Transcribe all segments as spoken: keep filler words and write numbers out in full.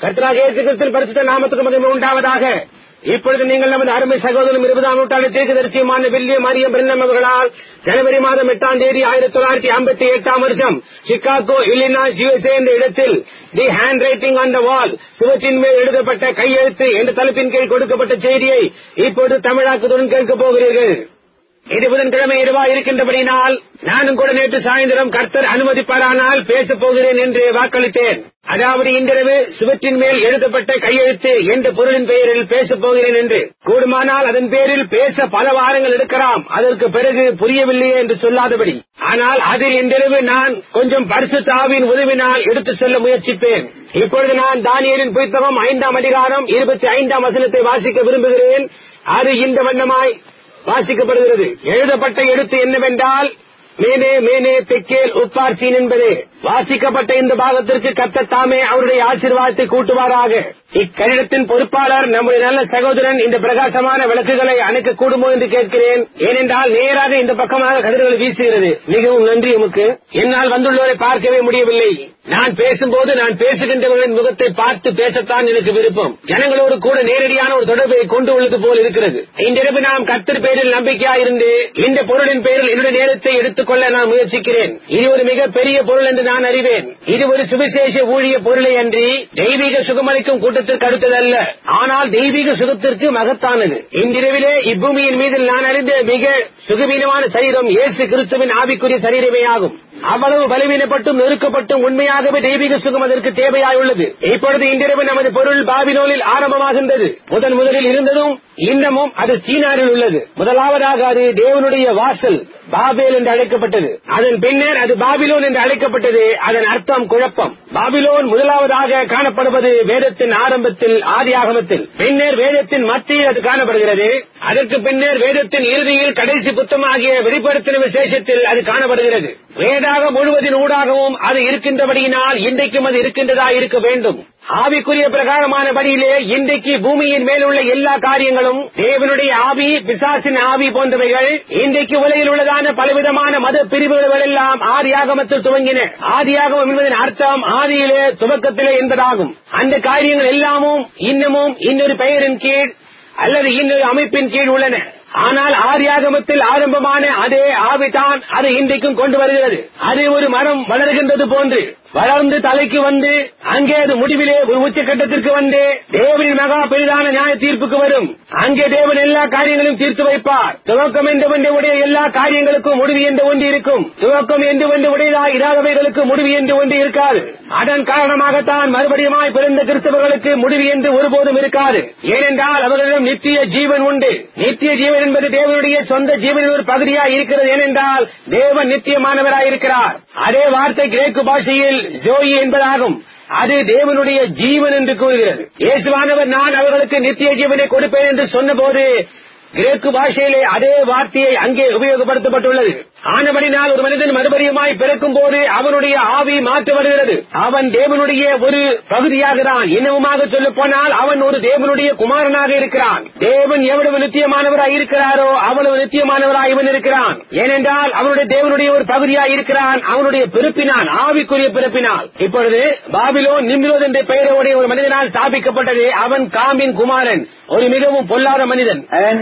கர்த்தராகிய இயேசு கிறிஸ்துவின் பரிசுத்த நாமத்துக்கு மகிமை உண்டாவதாக. இப்பொழுது நீங்கள் நமது அருமை சகோதரரும் இருபதாம் நூற்றாண்டு தீர்க்கதரிசியுமான வில்லியம் மரியம் பிரென்னம் அவர்களால் ஜனவரி மாதம் எட்டாம் தேதி ஆயிரத்தி தொள்ளாயிரத்தி ஐம்பத்தி எட்டாம் வருஷம் சிகாகோ இல்லினாய்ஸ் யுஎஸ்ஏ என்ற இடத்தில் the hand writing on the wall, சுவற்றின் மேல் எழுதப்பட்ட கையெழுத்து என்ற தலைப்பின் கீழ் கொடுக்கப்பட்ட செய்தியை இப்பொழுது தமிழாக்கத்துடன் கேட்கப் போகிறீர்கள். இது புதன்கிழமை இரவா இருக்கின்றபடியினால் நானும் கூட நேற்று சாயந்தரம் கர்த்தர் அனுமதிப்பாரானால் பேசப் போகிறேன் என்று வாக்களித்தேன். அதாவது இன்றிரவு சுவற்றின் மேல் எழுதப்பட்ட கையெழுத்து என்ற பொருளின் பெயரில் பேசப் போகிறேன் என்று. கூடுமானால் அதன் பேரில் பேச பல வாரங்கள் எடுக்கலாம், அதற்கு பிறகு புரியவில்லையே என்று சொல்லாதபடி. ஆனால் அதில் இன்றிரவு நான் கொஞ்சம் பரிசுத்த ஆவியின் உதவினால் எடுத்துச் செல்ல முயற்சிப்பேன். இப்பொழுது நான் தானியேலின் புத்தகம் ஐந்தாம் அதிகாரம் இருபத்தி ஐந்தாம் வசனத்தை வாசிக்க விரும்புகிறேன். அது இந்த வண்ணமாய் வாசிக்கப்படுகிறது. எழுதப்பட்ட எழுத்து என்னவென்றால் மேனே மேனே தெக்கேல் உப்பார்சீன் என்பதே. வாசிக்கப்பட்ட இந்த பாகத்திற்கு கர்த்தர் தாமே அவருடைய ஆசீர்வாதத்தை கூட்டுவாராக. இக்கடிதத்தின் பொறுப்பாளர் நம்முடைய நல்ல சகோதரன் இந்த பிரகாசமான விளக்குகளை அணைக்க கூடுமோ என்று கேட்கிறேன். ஏனென்றால் நேராக இந்த பக்கமாக கதிர்கள் வீசுகிறது. மிகவும் நன்றி உமக்கு. என்னால் வந்துள்ளவரை பார்க்கவே முடியவில்லை. நான் பேசும்போது நான் பேசுகின்றவர்களின் முகத்தை பார்த்து பேசத்தான் எனக்கு விருப்பம். ஜனங்களோடு கூட நேரடியான ஒரு தொடர்பை கொண்டு உள்ளது போல் இருக்கிறது. இன்றிரவு நாம் கர்த்தர் பேரில் நம்பிக்கையாயிருந்து இந்த பொருளின் பேரில் என்னுடைய நேரத்தை எடுத்துக்கொள்ள நான் முயற்சிக்கிறேன். இது ஒரு மிக பெரிய பொருள் என்று நான் அறிவேன். இது ஒரு சுவிசேஷ ஊழிய பொருளை அன்றி தெய்வீக சுகமளிக்கும் கூட்டத்திற்கு அடுத்ததல்ல, ஆனால் தெய்வீக சுகத்திற்கு மகத்தானது. இன்றிரவிலே இப்பூமியின் மீது நான் அறிந்த மிக சுகவீனமான சரீரம் இயேசு கிறிஸ்துவின் ஆவிக்குரிய சரீரமே ஆகும். அவ்வளவு பலவீனப்பட்டும் நெருக்கப்பட்டும் உண்மையாகவே தெய்வீக சுகம் அதற்கு தேவையாயுள்ளது. இப்பொழுது இன்றிரவு நமது பொருள் பாபிலோனில் ஆரம்பமாகின்றது. முதன் முதலில் இருந்ததும் இன்னமும் அது சீனாரில் உள்ளது. முதலாவதாக அது தேவனுடைய வாசல் பாபேல் என்று அழைக்கப்பட்டது. அதன் பின்னர் அது பாபிலோன் என்று அழைக்கப்பட்டது. அதன் அர்த்தம் குழப்பம். பாபிலோன் முதலாவதாக காணப்படுவது வேதத்தின் ஆரம்பத்தில் ஆதியாகமத்தில். பின்னர் வேதத்தின் மத்தியில் அது காணப்படுகிறது. அதற்கு பின்னர் வேதத்தின் இறுதியில் கடைசி புத்தகமாகிய வெளிப்படுத்தின விசேஷத்தில் அது காணப்படுகிறது. வேதாக முழுவதின் ஊடாகவும் அது இருக்கின்றபடியினால் இன்றைக்கும் அது இருக்கின்றதா இருக்க வேண்டும். ஆவிக்குரிய பிரகாரமான படியிலே இன்றைக்கு பூமியின் மேலுள்ள எல்லா காரியங்களும் தேவனுடைய ஆவி, பிசாசின் ஆவி போன்றவைகள் இன்றைக்கு உலகில் உள்ளதான பலவிதமான மத பிரிவுகள் எல்லாம் ஆதியாகமத்தில் துவங்கின. ஆதியாகமம் என்பதன் அர்த்தம் ஆதியிலே துவக்கத்திலே என்பதாகும். அந்த காரியங்கள் எல்லாமும் இன்னமும் இன்னொரு பெயரின் கீழ் அல்லது இன்னொரு அமைப்பின் கீழ் உள்ளன. ஆனால் ஆதியாகமத்தில் ஆரம்பமான அதே ஆவிதான் அது இன்றைக்கும் கொண்டு வருகிறது. அது ஒரு மரம் வளர்கின்றது போன்று வளர்ந்து தலைக்கு வந்து அங்கே அது முடிவிலே ஒரு உச்சக்கட்டத்திற்கு வந்து தேவனின் மகா பெரிதான நியாய தீர்ப்புக்கு வரும். அங்கே தேவன் எல்லா காரியங்களையும் தீர்த்து வைப்பார். துவக்கம் என்று ஒன்று உடைய எல்லா காரியங்களுக்கும் முடிவு என்று ஒன்று இருக்கும். துவக்கம் என்று ஒன்று உடையதா இராதவைகளுக்கு முடிவு என்று ஒன்று இருக்காது. அதன் காரணமாகத்தான் மறுபடியுமாய் பிறந்த கிறிஸ்தவர்களுக்கு முடிவு என்று ஒருபோதும் இருக்காது. ஏனென்றால் அவர்களிடம் நித்திய ஜீவன் உண்டு. நித்திய ஜீவன் என்பது தேவனுடைய சொந்த ஜீவனின் ஒரு பகுதியாக இருக்கிறது. ஏனென்றால் தேவன் நித்தியமானவராய் இருக்கிறார். அதே வார்த்தை கிரேக்கு பாஷையில் ஜோயி என்பதாகும். அது தேவனுடைய ஜீவன் என்று கூறுகிறது. இயேசுவானவர் நான் அவர்களுக்கு நித்திய ஜீவனை கொடுப்பேன் என்று சொன்ன போது கிரேக்கு பாஷையிலே அதே வார்த்தையை அங்கே உபயோகப்படுத்தப்பட்டுள்ளது. ஆனபடினால் ஒரு மனிதன் மறுபடியுமாய் பிறக்கும் போது அவனுடைய ஆவி மாற்றப்படுகிறது. அவன் தேவனுடைய ஒரு பகுதியாகிறான். இன்னமுமாக சொல்ல போனால் அவன் ஒரு தேவனுடைய குமாரனாக இருக்கிறான். தேவன் எவ்வளவு நித்தியமானவராய் இருக்கிறாரோ அவ்வளவு நித்தியமானவராய் இவன் இருக்கிறான். ஏனென்றால் அவனுடைய தேவனுடைய ஒரு பகுதியாய் இருக்கிறான். அவனுடைய பிறப்பினால், ஆவிக்குரிய பிறப்பினால். இப்பொழுது பாபிலோன் நிம்ரோத் என்ற பெயரோடைய ஒரு மனிதனால் ஸ்தாபிக்கப்பட்டது. அவன் காமின் குமாரன், ஒரு மிகவும் பொல்லாத மனிதன்.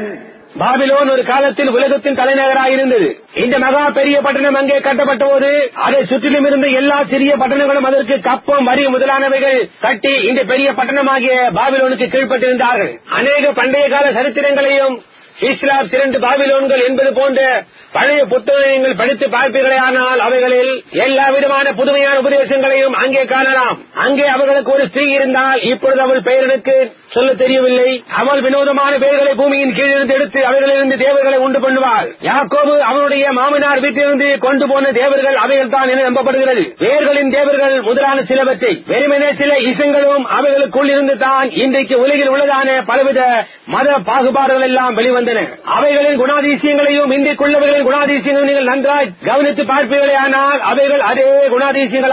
பாபிலோன் ஒரு காலத்தில் உலகத்தின் தலைநகராக இருந்தது. இந்த மகா பெரிய பட்டணம் அங்கே கட்டப்பட்ட போது அதை சுற்றிலும் இருந்த எல்லா சிறிய பட்டணங்களும் அதற்கு கப்பம், வரி முதலானவைகள் கட்டி இந்த பெரிய பட்டணமாகிய பாபிலோனுக்கு கீழ்பட்டிருந்தார்கள். அநேக பண்டைய கால சரித்திரங்களையும் இஸ்லாம் இரண்டு பாபிலோன்கள் என்பது போன்ற பழைய புத்தகங்கள் படித்து பார்ப்பீர்களே, ஆனால் அவைகளில் எல்லா விதமான புதுமையான உபதேசங்களையும் அங்கே காணலாம். அங்கே அவர்களுக்கு ஒரு ஸ்திரீ இருந்தால் இப்பொழுது அவள் பெயர் எனக்கு சொல்ல தெரியவில்லை. அவள் வினோதமான பெயர்களை பூமியின் கீழிருந்து எடுத்து அவைகளிலிருந்து தேவர்களை உண்டு பண்ணுவாள். யாக்கோபு அவனுடைய மாமனார் வீட்டிலிருந்து கொண்டு போன தேவர்கள் அவைகள் தான் என நம்பப்படுகிறது. வேர்களின் தேவர்கள் முதலான சிலவற்றை வெறுமனே சில இசங்களும் அவைகளுக்குள் இருந்து தான் இன்றைக்கு உலகில் உள்ளதான பலவித மத பாகுபாடுகள் எல்லாம் வெளிவந்தன. அவைகளின் குணாதிசயங்களையும் இன்றைக்குள்ளவர்களின் குணாதிசயங்களையும் நீங்கள் நன்றாய் கவனித்து பார்ப்பீர்களே, ஆனால் அவைகள் அதே குணாதிசயங்களாகும்.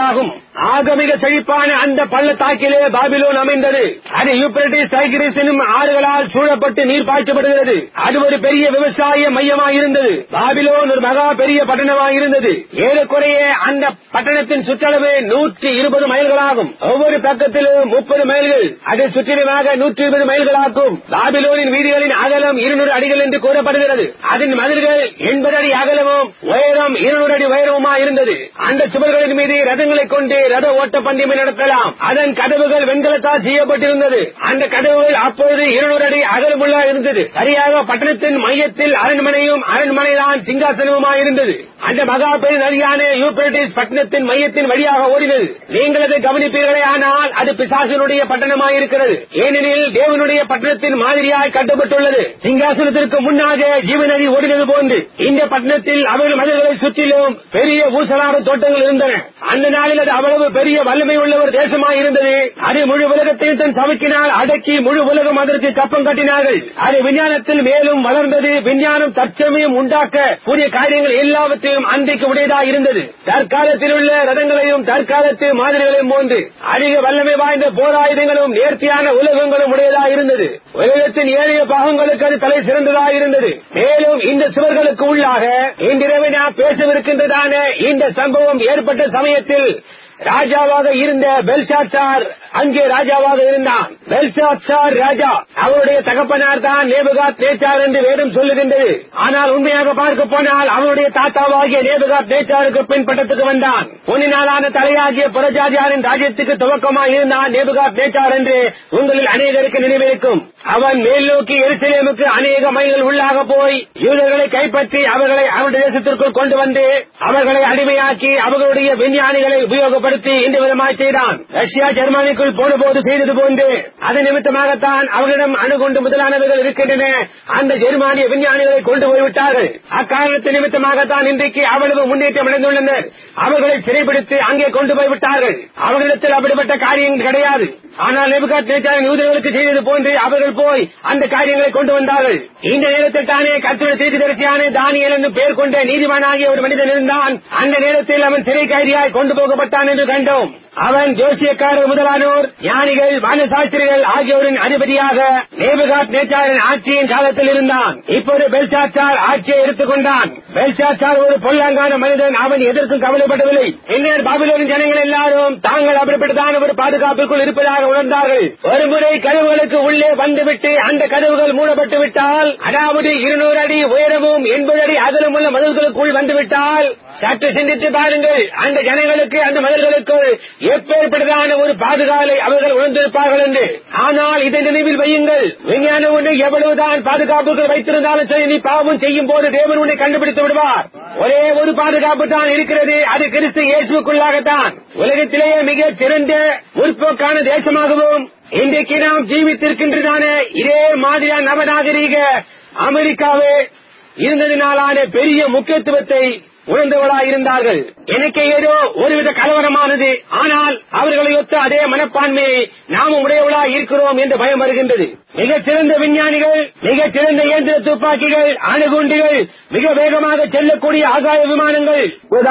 ஆகமிக செழிப்பான அந்த பள்ளத்தாக்கிலே பாபிலோன் அமைந்தது. அது யூப்ரட்டிஸ் டைகிரிஸ் என்னும் ஆறுகளால் சூழப்பட்டு நீர் பாய்ச்சப்படுகிறது. அது ஒரு பெரிய விவசாய மையமாக இருந்தது. பாபிலோன் ஒரு மகா பெரிய பட்டணமாக இருந்தது. ஏறக்குறைய அந்த பட்டணத்தின் சுற்றளவு நூற்றி இருபது மைல்களாகும். ஒவ்வொரு பக்கத்திலும் முப்பது மைல்கள், அதை சுற்றிலுமாக நூற்றி இருபது மைல்களாகும். பாபிலோனின் வீதிகளின் அகலம் இருநூறு அடிகள் என்று கூறப்படுகிறது. அதன் மதில்கள் எண்பது அடி அகலமும் உயரம் இருநூறு அடி உயரமுமா இருந்தது. அந்த சுவர்களின் மீது ரதங்களை கொண்டு ரத ஓட்ட பந்தயம் நடத்தலாம். அதன் கதவுகள் வெண்கலத்தால் செய்யப்பட்டிருந்தது. அந்த கதவுகள் அப்பொழுது இருநூறு அடி அகலமுள்ள இருந்தது. சரியாக பட்டணத்தின் மையத்தில் அரண்மனையும் அரண்மனைதான் சிங்காசனமுமா இருந்தது. அந்த மகா பெரிய நதியான யூப்ரட்டிஸ் பட்டணத்தின் மையத்தின் வழியாக ஓடினது. நீங்கள் அதை கவனிப்பீர்களே, ஆனால் அது பிசாசனுடைய பட்டணமாக இருக்கிறது. ஏனெனில் தேவனுடைய பட்டணத்தின் மாதிரியாய் கட்டப்பட்டுள்ளது. சிங்காசனத்திற்கு முன்னாக ஜீவநதி ஓடினது போன்று இந்த பட்டணத்தில் அவர்கள் மதில்களை சுற்றிலும் பெரிய ஊசலாட தோட்டங்கள் இருந்தன. அந்த நாளில் அது அவ்வளவு பெரிய வல்லமை உள்ள ஒரு தேசமாக இருந்தது. அது முழு உலகத்தையும் தன் சமைக்கினால் அடக்கி முழு உலகம் அதற்கு கப்பம் கட்டினார்கள். அது விஞ்ஞானத்தில் மேலும் வளர்ந்தது. விஞ்ஞானம் தற்சமயம் உண்டாக்க கூடிய காரியங்கள் எல்லாவற்றையும் அன்றைக்கு உடையதாக இருந்தது. தற்காலத்தில் உள்ள ரதங்களையும் தற்காலத்து மாதிரிகளையும் போன்று அதிக வல்லமை வாய்ந்த போராயுதங்களும் நேர்த்தியான உலகங்களும் உடையதாக இருந்தது. உலகத்தின் ஏழைய பாகங்களுக்கு அது தலை சிறந்ததாக இருந்தது. மேலும் இந்த சுவர்களுக்கு உள்ளாக இன்றிரவு நான் பேசவிருக்கின்றதான இந்த சம்பவம் ஏற்பட்ட சமயத்தில் ராஜாவாக இருந்த பெல்ஷாத்சார் அங்கே ராஜாவாக இருந்தான். பெல்ஷாத்சார் ராஜா, அவருடைய தகப்பனார் தான் நேபுகாத் நேச்சார் என்று வேதம் சொல்லுகின்றது. ஆனால் உண்மையாக பார்க்க போனால் அவருடைய தாத்தாவாகிய நேபுகாத் நேச்சாருக்கு பின் பட்டத்துக்கு வந்தான். பொன்னினாலான தலையாகிய புறஜாதியாரின் ராஜ்யத்துக்கு துவக்கமாக இருந்தான் நேபுகாத் நேச்சார் என்று உங்களில் அநேகருக்கு நினைவிருக்கும். அவன் மேல் நோக்கி எருசலேமுக்கு அநேக மைல்கள் உள்ளாக போய் யூதர்களை கைப்பற்றி அவர்களை அவருடைய தேசத்திற்குள் கொண்டு வந்து அவர்களை அடிமையாக்கி அவர்களுடைய விஞ்ஞானிகளை உபயோகப்படுத்தி இந்த விதமாய் செய்தான். ரஷ்யா ஜெர்மனிக்குள் போனபோது செய்தது போன்று அதன் நிமித்தமாகத்தான் அவர்களிடம் அணுகுண்டு முதலானவர்கள் இருக்கின்றன. அந்த ஜெர்மானிய விஞ்ஞானிகளை கொண்டு போய்விட்டார்கள். அக்காரணத்தின் நிமித்தமாகத்தான் இன்றைக்கு அவ்வளவு முன்னேற்றம் அடைந்துள்ளனர். அவர்களை சிறைபிடித்து அங்கே கொண்டு போய்விட்டார்கள். அவர்களிடத்தில் அப்படிப்பட்ட காரியங்கள் கிடையாது. ஆனால் நேபுகாத்நேச்சாரின் யூதர்களுக்கு செய்தது போன்று அவர்கள் போய் அந்த காரியங்களை கொண்டு வந்தார்கள். இந்த நேரத்தில் தானே கர்த்தருடைய தீர்க்கதரிசியான தானியேல் என்று பெயர் கொண்ட நீதிமானாகிய ஒரு மனிதன் இருந்தான். அந்த நேரத்தில் அவன் சிறை கைதியாய் கொண்டு போகப்பட்டான் என்று கண்டோம். அவன் ஜோசியக்காரர் முதலானோர், ஞானிகள், வானசாஸ்திரிகள் ஆகியோரின் அதிபதியாக நேபுகாத்நேச்சாரின் ஆட்சியின் காலத்தில் இருந்தான். இப்போது பெல்ஷாத்சார் ஆட்சியை எடுத்துக் கொண்டான். பெல்ஷாத்சார் ஒரு பொல்லாங்கான மனிதன். அவன் எதற்கும் கவலைப்படவில்லை. பின்னர் பாபிலோனின் ஜனங்கள் எல்லாரும் தாங்கள் அப்படிப்பட்டதான ஒரு பாதுகாப்புக்குள் இருப்பதாக உணர்ந்தார்கள். ஒருமுறை கதவுகளுக்கு உள்ளே வந்துவிட்டு அந்த கதவுகள் மூடப்பட்டு விட்டால், அதாவது இருநூறு அடி உயரமும் எண்பது அடி அகலும் உள்ள மதில்களுக்குள் வந்துவிட்டால், சற்று சிந்தித்து பாருங்கள், அந்த ஜனங்களுக்கு அந்த மதில்களுக்குள் எப்பேற்பட்டதான ஒரு பாதுகாலை அவர்கள் உணர்ந்திருப்பார்கள் என்று. ஆனால் இதை நினைவில் வையுங்கள், விஞ்ஞானம் ஒன்று எவ்வளவுதான் பாதுகாப்புகள் வைத்திருந்தாலும் சரி, நீ பாவம் செய்யும் போது தேவன் உன்னை கண்டுபிடித்து விடுவார். ஒரே ஒரு பாதுகாப்பு தான் இருக்கிறது, அது கிறிஸ்து இயேசுவுக்குள்ளாகத்தான். உலகத்திலேயே மிக சிறந்த முற்போக்கான தேசமாகவும் இன்றைக்கு நாம் ஜீவித்திருக்கின்றதான இதே மாதிரியான நவநாகரீக அமெரிக்காவே இருந்ததினாலான பெரிய முக்கியத்துவத்தை உணர்ந்தவர்களாக இருந்தார்கள். எனக்கு ஏதோ ஒருவித கலவரமானது, ஆனால் அவர்களை ஒத்த அதே மனப்பான்மையை நாமும் உடையவர்களாக இருக்கிறோம் என்று பயம் வருகின்றது. மிகச் சிறந்த விஞ்ஞானிகள், மிகச் சிறந்த இயந்திர துப்பாக்கிகள், அணுகுண்டுகள், மிக வேகமாக செல்லக்கூடிய ஆகாய விமானங்கள்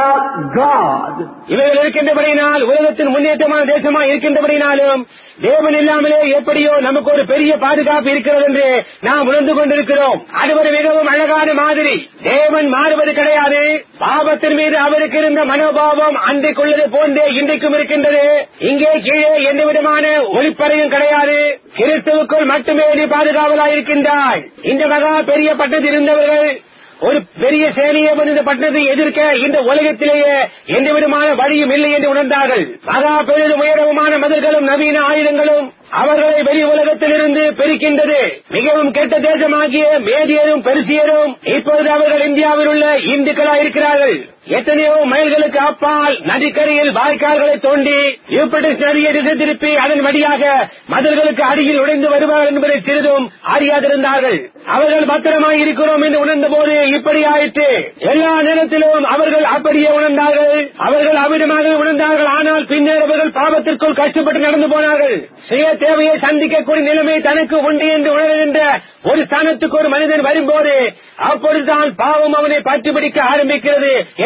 இவைகள் இருக்கின்றபடியினால், உலகத்தின் முன்னேற்றமான தேசமாக இருக்கின்றபடினாலும் தேவன் இல்லாமலே எப்படியோ நமக்கு ஒரு பெரிய பாதுகாப்பு இருக்கிறது என்று நாம் உணர்ந்து கொண்டிருக்கிறோம். அது ஒரு மிகவும் அழகான மாதிரி. தேவன் மாறுவது கிடையாது. பாவத்தின் மீது அவருக்கு இருந்த மனோபாவம் அன்றைக்குள்ளது போன்றே இன்றைக்கும் இருக்கின்றது. இங்கே கீழே எந்த விதமான ஒளிப்பறையும் கிடையாது. கிறிஸ்துவுக்குள் மட்டுமே நீ பாதுகாவலாக இருக்கின்றாய். இந்த மகா பெரிய பட்டத்தில் இருந்தவர்கள் ஒரு பெரிய சேனையை இந்த பட்டணத்தை எதிர்க்க இந்த உலகத்திலேயே எந்த விதமான வழியும் இல்லை என்று உணர்ந்தார்கள். மகா பெரிதும் உயரமான மதில்களும் நவீன ஆயுதங்களும் அவர்களை வெளி உலகத்திலிருந்து பிரிக்கின்றது. மிகவும் கெட்ட தேசமாகிய மேதியரும் பெருசியரும் இப்பொழுது அவர்கள் இந்தியாவில் உள்ள இந்துக்களாக இருக்கிறார்கள். எத்தனையோ மைல்களுக்கு அப்பால் நதிக்கரையில் வாய்க்கால்களை தோண்டி யூப்ரட்டிஸ் நதியை திசை திருப்பி அதன் வழியாக மதில்களுக்கு அடியில் உடைந்து வருவார்கள் என்பதை சிறிதும் அறியாதிருந்தார்கள். அவர்கள் பத்திரமாய் இருக்கிறோம் என்று உணர்ந்த போது இப்படி ஆயிற்று. எல்லா நேரத்திலும் அவர்கள் அப்படியே உணர்ந்தார்கள். அவர்கள் அவிடமாக உணர்ந்தார்கள். ஆனால் பின்னர் அவர்கள் பாவத்திற்குள் கஷ்டப்பட்டு நடந்து போனார்கள். சுய தேவையை சந்திக்கக்கூடிய நிலைமை தனக்கு உண்டு என்று உணர்கின்ற ஒரு ஸ்தானத்துக்கு ஒரு மனிதன் வரும்போது அப்பொழுதுதான் பாவம் அவனை பற்றி பிடிக்க ஆரம்பிக்கிறது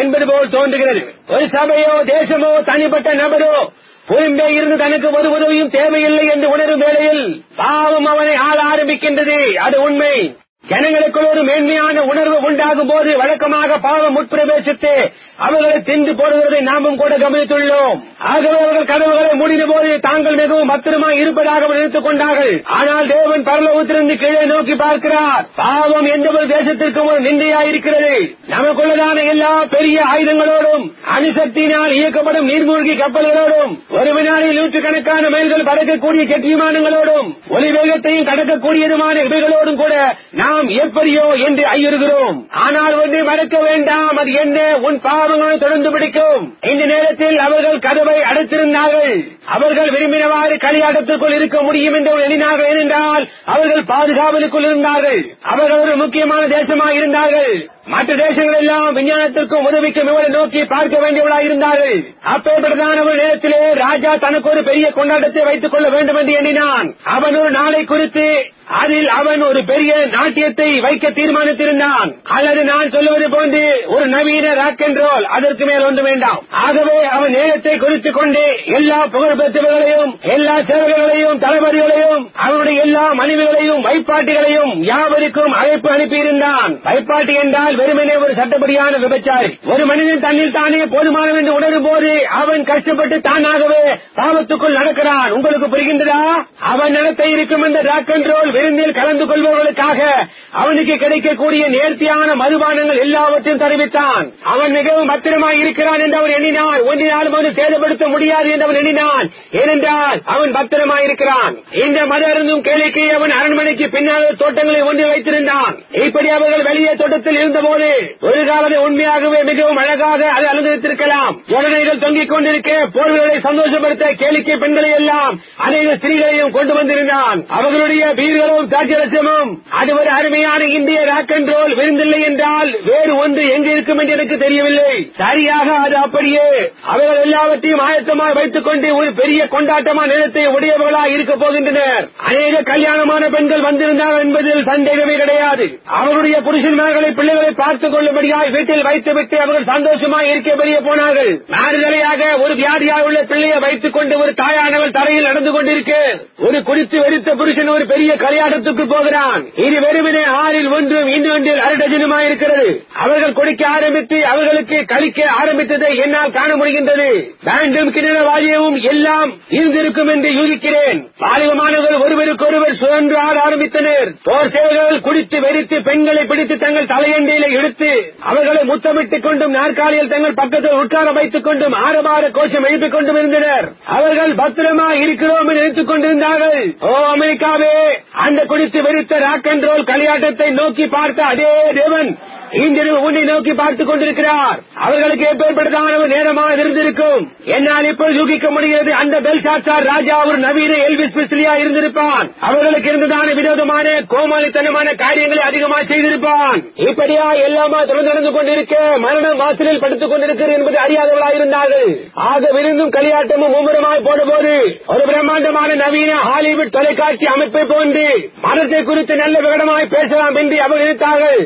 என்பது போல் தோன்றுகிறது. ஒரு சபையோ தேசமோ தனிப்பட்ட நபரோ புறம்பே இருந்து தனக்கு ஒரு உதவியும் தேவையில்லை என்று உணரும் வேளையில் பாவம் அவனை ஆள ஆரம்பிக்கின்றது. அது உண்மை. ஜனங்களுக்குள் ஒரு மேன்மையான உணர்வு உண்டாகும் போது வழக்கமாக பாவம் முற்பிரவேசித்து அவர்களை தின்று போடுவதை நாமும் கூட கவனித்துள்ளோம். ஆகவே அவர்கள் கதவுகளை மூடின போது தாங்கள் மிகவும் பத்திரமாய் இருப்பதாக நினைத்துக் கொண்டார்கள். ஆனால் தேவன் பரலோகத்திலிருந்து கீழே நோக்கி பார்க்கிறார். பாவம் எந்த ஒரு தேசத்திற்கும் ஒரு நிந்தையாயிருக்கிறது. நமக்குள்ளதான எல்லா பெரிய ஆயுதங்களோடும் அணுசக்தியினால் இயக்கப்படும் நீர்மூழ்கி கப்பல்களோடும் ஒரு வினாடியில் நூற்றுக்கணக்கான மைல்கள் பறக்கக்கூடிய ஜெட் விமானங்களோடும் ஒலி வேகத்தையும் கடக்கக்கூடியதுமான இவைகளோடும் கூட நாம் எப்படியோ என்று ஐயுறுகிறோம். ஆனால் ஒன்றை மறக்க வேண்டாம். அது என்ன? உன் பாவங்களை தொடர்ந்து பிடிக்கும். இந்த நேரத்தில் அவர்கள் கதவை அடைத்திருந்தார்கள். அவர்கள் விரும்பினவாறு களியாட்டத்திற்குள் இருக்க முடியும் என்று எண்ணினார்கள். ஏனென்றால் அவர்கள் பாதுகாவலுக்குள் இருந்தார்கள். அவர்கள் ஒரு முக்கியமான தேசமாக இருந்தார்கள். மற்ற தேசங்கள் எல்லாம் விஞ்ஞானத்திற்கும் உதவிக்கும் இவரை நோக்கி பார்க்க வேண்டியவர்களாக இருந்தார்கள். அப்பேற்பட்டதான ஒரு நேரத்திலே ராஜா தனக்கு ஒரு பெரிய கொண்டாட்டத்தை வைத்துக் கொள்ள வேண்டும் என்று எண்ணினான். அவன் ஒரு நாளை குறித்து அதில் அவன் ஒரு பெரிய நாட்டியத்தை வைக்க தீர்மானித்திருந்தான். அல்லது நான் சொல்லுவது போன்று ஒரு நவீன ராக் அண்ட் ரோல், அதற்கு மேல் ஒன்று வேண்டாம். ஆகவே அவன் நேரத்தை குறித்துக் கொண்டு எல்லா புகழ்பெற்றவர்களையும் எல்லா சேவகர்களையும் தளபதிகளையும் அவனுடைய எல்லா மனைவிகளையும் வைப்பாட்டிகளையும் யாவருக்கும் அழைப்பு அனுப்பியிருந்தான். வைப்பாட்டி என்றால் வெறுமனே ஒரு சட்டப்படியான விபச்சாரி. ஒரு மனிதன் தன்னில் தானே போதுமானது என்று உணரும் போது அவன் கஷ்டப்பட்டு தானாகவே பாவத்துக்குள் நடக்கிறான். உங்களுக்கு புரிகின்றதா? அவன் நடத்த இருக்கும் இந்த ராக் அண்ட் ரோல் விருந்தில் கலந்து கொள்பவர்களுக்காக அவனுக்கு கிடைக்கக்கூடிய நேர்த்தியான மதுபானங்கள் எல்லாவற்றையும் தெரிவித்தான். அவன் மிகவும் பத்திரமாய் இருக்கிறான் என்று அவன் எண்ணினான். ஒன்றினாலும் அவனை சேதப்படுத்த முடியாது என்று அவன் எண்ணினான். ஏனென்றால் அவன் பத்திரமாய் இருக்கிறான். இந்த மது அருந்தும் கேளிக்கை அவன் அரண்மனைக்கு பின்னால் தோட்டங்களை ஒன்று வைத்திருந்தான். இப்படி அவர்கள் வெளியே தோட்டத்தில் இருந்தபோது ஒரு காலத்தை உண்மையாகவே மிகவும் அழகாக அதை அலங்கரித்திருக்கலாம். ஜனங்கள் தொங்கிக் கொண்டிருக்க போர்களை சந்தோஷப்படுத்த கேளிக்கை பெண்களை எல்லாம் அநேக ஸ்திரீகளையும் கொண்டு வந்திருந்தான். அவர்களுடைய வீரர்களும் தாட்சரசமும் அது ஒரு அருமையான இந்திய ராக் அண்ட் ரோல் விருந்தில்லை என்றால் வேறு ஒன்று எங்கு இருக்கும் என்று எனக்கு தெரியவில்லை. சரியாக அது அப்படியே. அவர்கள் எல்லாவற்றையும் ஆயத்தமாக வைத்துக் கொண்டு ஒரு பெரிய கொண்டாட்டமான நேரத்தை உடையவர்களாக இருக்க போகின்றனர். அநேக கல்யாணமான பெண்கள் வந்திருந்தார்கள் என்பதில் சந்தேகமே கிடையாது. அவருடைய புருஷன்மார்களை பிள்ளைகளை பார்த்துக் கொள்ளும்படியாய் வீட்டில் வைத்துவிட்டு அவர்கள் சந்தோஷமாக இருக்க வெளியே போனார்கள். மாறுதலையாக ஒரு வியாதியாக உள்ள பிள்ளையை வைத்துக் கொண்டு ஒரு தாயானவள் தரையில் நடந்து கொண்டிருக்க ஒரு குடித்து வெறித்த புருஷன் ஒரு பெரிய கல்யாணத்துக்கு போகிறான். இது வெறுமனே ஆறில் ஒன்றும் இன்னொன்றில் அரடஜனுமாயிருக்கிறது. அவர்கள் குடிக்க ஆரம்பித்து அவர்களுக்கு கழிக்க ஆரம்பித்ததை என்னால் காண முடிகின்றது. பேண்டும் கிணறு வாலியவும் எல்லாம் இருந்திருக்கும் என்று யூகிக்கிறேன். வாலிபமானவர்கள் ஒருவருக்கொருவர் சுழன்று ஆட ஆரம்பித்தனர். போர் சேவர்கள் குடித்து வெறித்து பெண்களை பிடித்து தங்கள் தலையண்டையில இழுத்து அவர்களை முத்தமிட்டுக் கொண்டும் நாற்காலியில் தங்கள் பக்கத்தில் உட்கார வைத்துக் கொண்டும் ஆரவார கோஷம் எழுப்பிக் கொண்டும் இருந்தனர். அவர்கள் பத்திரமா இருக்கிறோம் என்று நினைத்துக் கொண்டிருந்தார்கள். ஓ அமெரிக்காவே, அந்த குடித்து வெறித்த ராக் அண்ட் ரோல் களியாட்டத்தை நோக்கி பார்த்த அதே தேவன் இன்றிரவு உன்னை நோக்கி பார்த்துக் கொண்டிருக்கிறார். அவர்களுக்கு எப்பேற்பட்டதான ஒரு நேரமாக இருந்திருக்கும். என்னால் இப்போது யூகிக்க முடிகிறது. அந்த பெல்ஷாத்சார் ராஜா ஒரு நவீன எல்விஸ் பிஸ்லியா இருந்திருப்பான். அவர்களுக்கு இருந்ததான விரோதமான கோமாளித்தனமான காரியங்களை அதிகமாக செய்திருப்பான். இப்படியா எல்லாமா தொடர்ந்து நடந்து கொண்டிருக்க மரணம் வாசலில் படுத்துக் கொண்டிருக்கிறது என்பது அறியாதவர்களாக இருந்தார்கள். ஆக விருந்தும் களியாட்டமும் மும்முரமாய் போனபோது ஒரு பிரம்மாண்டமான நவீன ஹாலிவுட் தொலைக்காட்சி அமைப்பை போன்று மரணத்தை குறித்து நல்ல விவரமாய் பேசலாம் என்று அவர் நினைத்தார்கள்.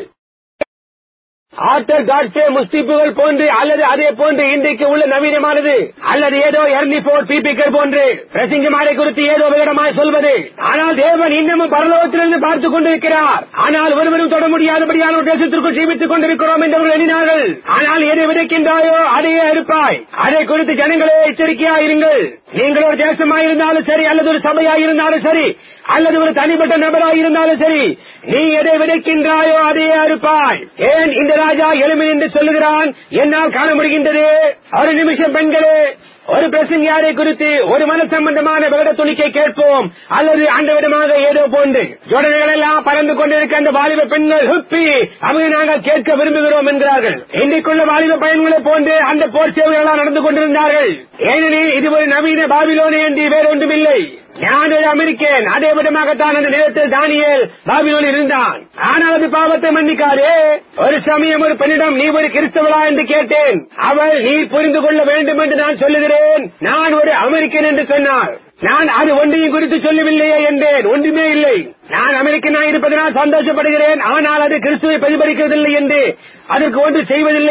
ஆர்டர் காட்ஸே முஸ்திப்புகள் போன்று அல்லது அதே போன்று இன்றைக்கு உள்ள நவீனமானது அல்லது ஏதோ எர்னிபோர்ட் பீபிக்கர் போன்று பிரசிங்கமாரை குறித்து ஏதோ விவரமாய் சொல்வது. ஆனால் தேவன் இன்னமும் பரலோகத்திலிருந்து பார்த்துக் கொண்டிருக்கிறார். ஆனால் ஒருவரும் தொட முடியாதபடியான ஒரு தேசத்திற்குள் ஜீவித்துக் கொண்டிருக்கிறோம் என்று அவர்கள் எண்ணினார்கள். ஆனால் எதை விதைக்கின்றாயோ அதையே அறுப்பாய். அதை குறித்து ஜனங்களே எச்சரிக்கையாயிருங்கள். நீங்கள் ஒரு தேசமாயிருந்தாலும் சரி அல்லது ஒரு சபையாயிருந்தாலும் சரி அல்லது ஒரு தனிப்பட்ட நபராக இருந்தாலும் சரி, நீ எதை விதைக்கின்றாயோ அதையே அறுப்பாய். ஏன் இந்த ராஜா எளிமை என்று சொல்லுகிறான்? என்னால் காண முடிகின்றது. ஒரு நிமிஷம் பெண்களே, ஒரு பிரசங்கியாரை குறித்து ஒரு மன சம்பந்தமான விகட துணிக்கை கேட்போம் அல்லது அந்த விதமாக ஏதோ போன்று ஜோடனைகள் எல்லாம் பறந்து கொண்டிருக்க அந்த வாலிப பெண்கள் ஹுப்பி அவங்க நாங்கள் கேட்க விரும்புகிறோம் என்கிறார்கள். இன்றைக்குள்ள வாலிப பயன்களை போன்று அந்த போர் சேவைகளால் நடந்து கொண்டிருந்தார்கள். ஏனெனில் இது ஒரு நவீன பாபிலோனி என்று வேறொன்றுமில்லை. நான் ஒரு அமெரிக்கன். அதே விதமாகத்தான் அந்த நேரத்தில் தானியேல் பாபிலோனில் இருந்தான். ஆனால் அது பாவத்தை மன்னிக்காதே. ஒரு சமயம் ஒரு பெண்ணிடம் நீ ஒரு கிறிஸ்தவளா என்று கேட்டேன். அவள் நீ புரிந்து கொள்ள வேண்டும் என்று நான் சொல்லுகிறேன், நான் ஒரு அமெரிக்கன் என்று சொன்னாள். நான் அது ஒன்றையும் குறித்து சொல்லவில்லையே என்றேன். ஒன்றுமே இல்லை. நான் அமெரிக்கனாக இருப்பதனால் சந்தோஷப்படுகிறேன். ஆனால் அது கிறிஸ்துவை பிரதிபலிக்கவில்லை என்று அதற்கு ஒன்று செய்வதில்லை.